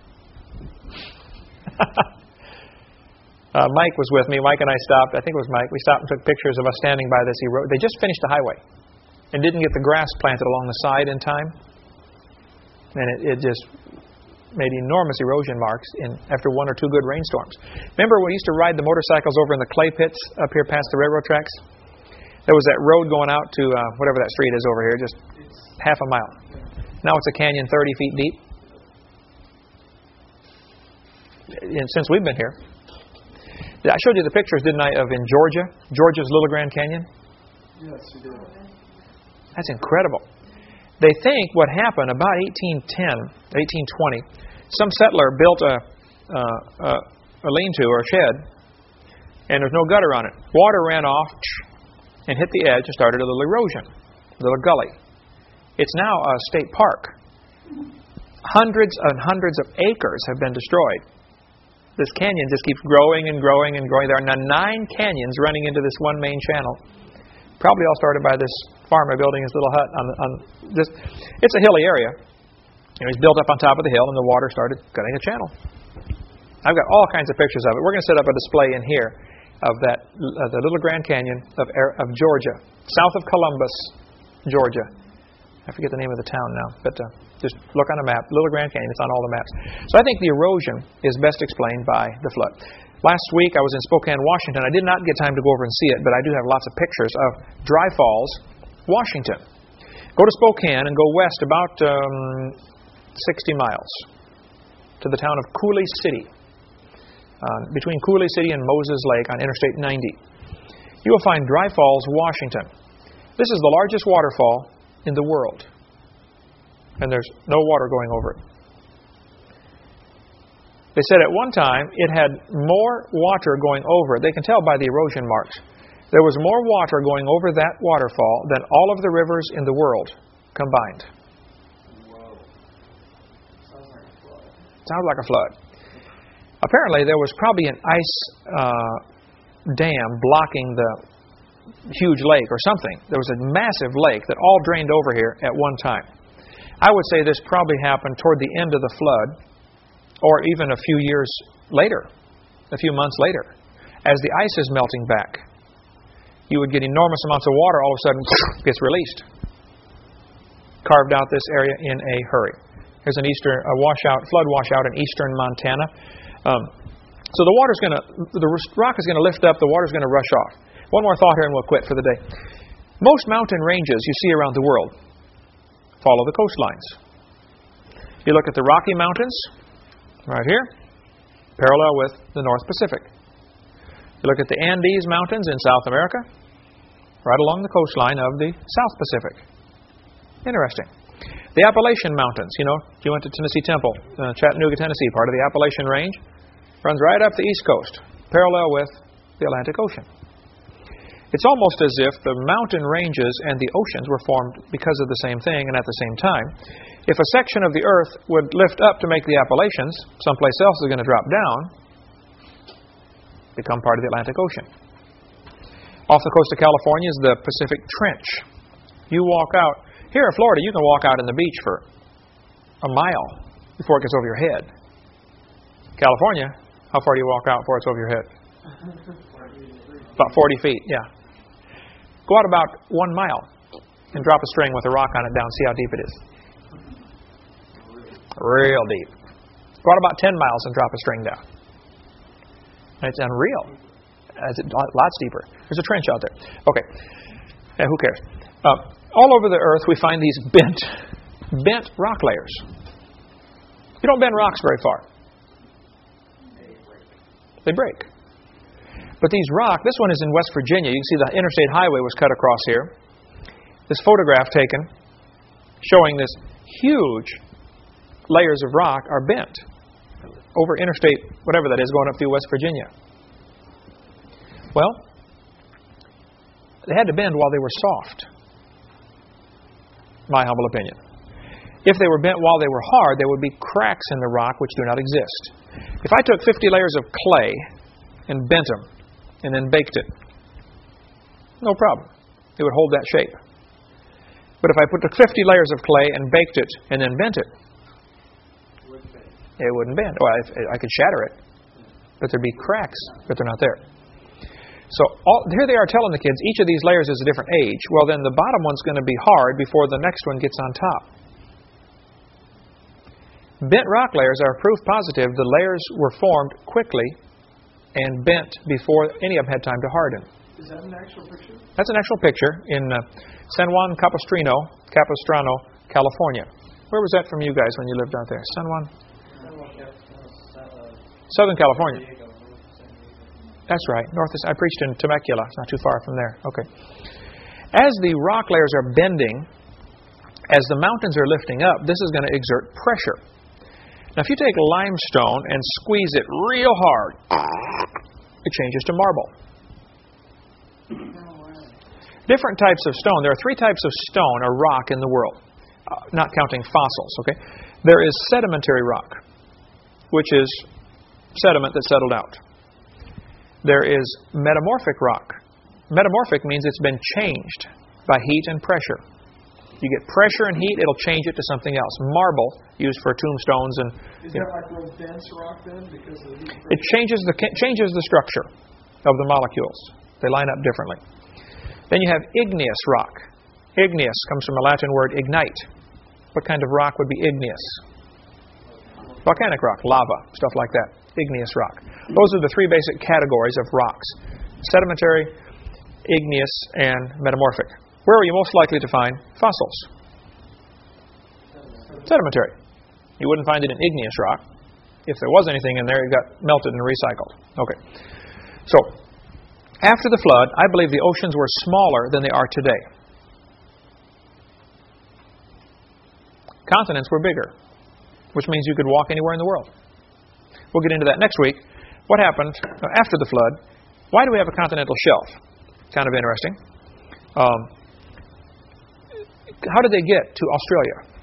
uh, Mike was with me. Mike and I stopped. I think it was Mike. We stopped and took pictures of us standing by this erosion. They just finished the highway and didn't get the grass planted along the side in time. And it, it just made enormous erosion marks in after one or two good rainstorms. Remember when we used to ride the motorcycles over in the clay pits up here past the railroad tracks? There was that road going out to uh, whatever that street is over here, just half a mile. Now it's a canyon thirty feet deep. And since we've been here. I showed you the pictures, didn't I, of in Georgia, Georgia's Little Grand Canyon? Yes, you did. That's incredible. They think what happened about eighteen ten, eighteen twenty, some settler built a, uh, a, a lean-to or a shed, and there's no gutter on it. Water ran off and hit the edge and started a little erosion, a little gully. It's now a state park. Hundreds and hundreds of acres have been destroyed. This canyon just keeps growing and growing and growing. There are now nine canyons running into this one main channel. Probably all started by this farmer building his little hut on, on this. It's a hilly area. You know, he's built up on top of the hill, and the water started cutting a channel. I've got all kinds of pictures of it. We're going to set up a display in here of that, uh, the Little Grand Canyon of, of Georgia, south of Columbus, Georgia. I forget the name of the town now, but uh, just look on a map. Little Grand Canyon, it's on all the maps. So I think the erosion is best explained by the flood. Last week I was in Spokane, Washington. I did not get time to go over and see it, but I do have lots of pictures of Dry Falls, Washington. Go to Spokane and go west about um, sixty miles to the town of Coulee City. Uh, between Coulee City and Moses Lake on Interstate ninety. You will find Dry Falls, Washington. This is the largest waterfall in the world. And there's no water going over it. They said at one time it had more water going over it. They can tell by the erosion marks. There was more water going over that waterfall than all of the rivers in the world combined. Whoa. Sounds like a flood. Sounds like a flood. Apparently there was probably an ice uh, dam blocking the huge lake or something. There was a massive lake that all drained over here at one time. I would say this probably happened toward the end of the flood, or even a few years later, a few months later. As the ice is melting back, you would get enormous amounts of water all of a sudden gets released. Carved out this area in a hurry. Here's an eastern a washout, flood washout in eastern Montana. Um, so the water's going to, the rock is going to lift up, the water's going to rush off. One more thought here and we'll quit for the day. Most mountain ranges you see around the world follow the coastlines. You look at the Rocky Mountains, right here, parallel with the North Pacific. You look at the Andes Mountains in South America, right along the coastline of the South Pacific. Interesting. The Appalachian Mountains, you know, you went to Tennessee Temple, uh, Chattanooga, Tennessee, part of the Appalachian Range, runs right up the East Coast, parallel with the Atlantic Ocean. It's almost as if the mountain ranges and the oceans were formed because of the same thing and at the same time. If a section of the earth would lift up to make the Appalachians, someplace else is going to drop down, become part of the Atlantic Ocean. Off the coast of California is the Pacific Trench. You walk out, here in Florida, you can walk out on the beach for a mile before it gets over your head. California, how far do you walk out before it's over your head? About forty feet, yeah. Go out about one mile and drop a string with a rock on it down, see how deep it is. Real deep. Go out about ten miles and drop a string down. And it's unreal. It's lots deeper. There's a trench out there. Okay. Yeah, who cares? Uh, all over the earth we find these bent, bent rock layers. You don't bend rocks very far. They break. But these rock, this one is in West Virginia. You can see the interstate highway was cut across here. This photograph taken showing this huge layers of rock are bent over interstate, whatever that is, going up through West Virginia. Well, they had to bend while they were soft. My humble opinion. If they were bent while they were hard, there would be cracks in the rock which do not exist. If I took fifty layers of clay and bent them and then baked it, no problem. It would hold that shape. But if I put fifty layers of clay and baked it and then bent it, it wouldn't bend. Well, I could shatter it, but there'd be cracks, but they're not there. So all, here they are telling the kids, each of these layers is a different age. Well, then the bottom one's going to be hard before the next one gets on top. Bent rock layers are proof positive the layers were formed quickly and bent before any of them had time to harden. Is that an actual picture? That's an actual picture in uh, San Juan Capistrano, Capistrano, California. Where was that from you guys when you lived out there? San Juan? Southern California. That's right. North. I preached in Temecula. It's not too far from there. Okay. As the rock layers are bending, as the mountains are lifting up, this is going to exert pressure. Now, if you take limestone and squeeze it real hard, it changes to marble. Different types of stone. There are three types of stone or rock in the world, uh, not counting fossils. Okay. There is sedimentary rock, which is sediment that settled out. There is metamorphic rock. Metamorphic means it's been changed by heat and pressure. You get pressure and heat, it'll change it to something else. Marble, used for tombstones and. Is that like real dense rock then? Because of the heat it changes the changes the structure of the molecules. They line up differently. Then you have igneous rock. Igneous comes from a Latin word ignite. What kind of rock would be igneous? Volcanic rock, lava, stuff like that. Igneous rock. Those are the three basic categories of rocks: sedimentary, igneous, and metamorphic. Where are you most likely to find fossils? Sedimentary. You wouldn't find it in igneous rock. If there was anything in there, it got melted and recycled. Okay. So, after the flood, I believe the oceans were smaller than they are today. Continents were bigger, which means you could walk anywhere in the world. We'll get into that next week. What happened after the flood? Why do we have a continental shelf? Kind of interesting. Um, how did they get to Australia?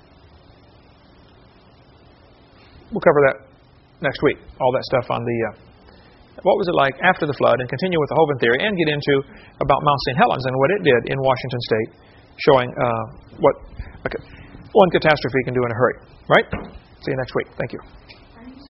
We'll cover that next week. All that stuff on the, uh, what was it like after the flood, and continue with the Hovind theory, and get into about Mount Saint Helens and what it did in Washington State, showing uh, what okay, one catastrophe can do in a hurry. Right? See you next week. Thank you.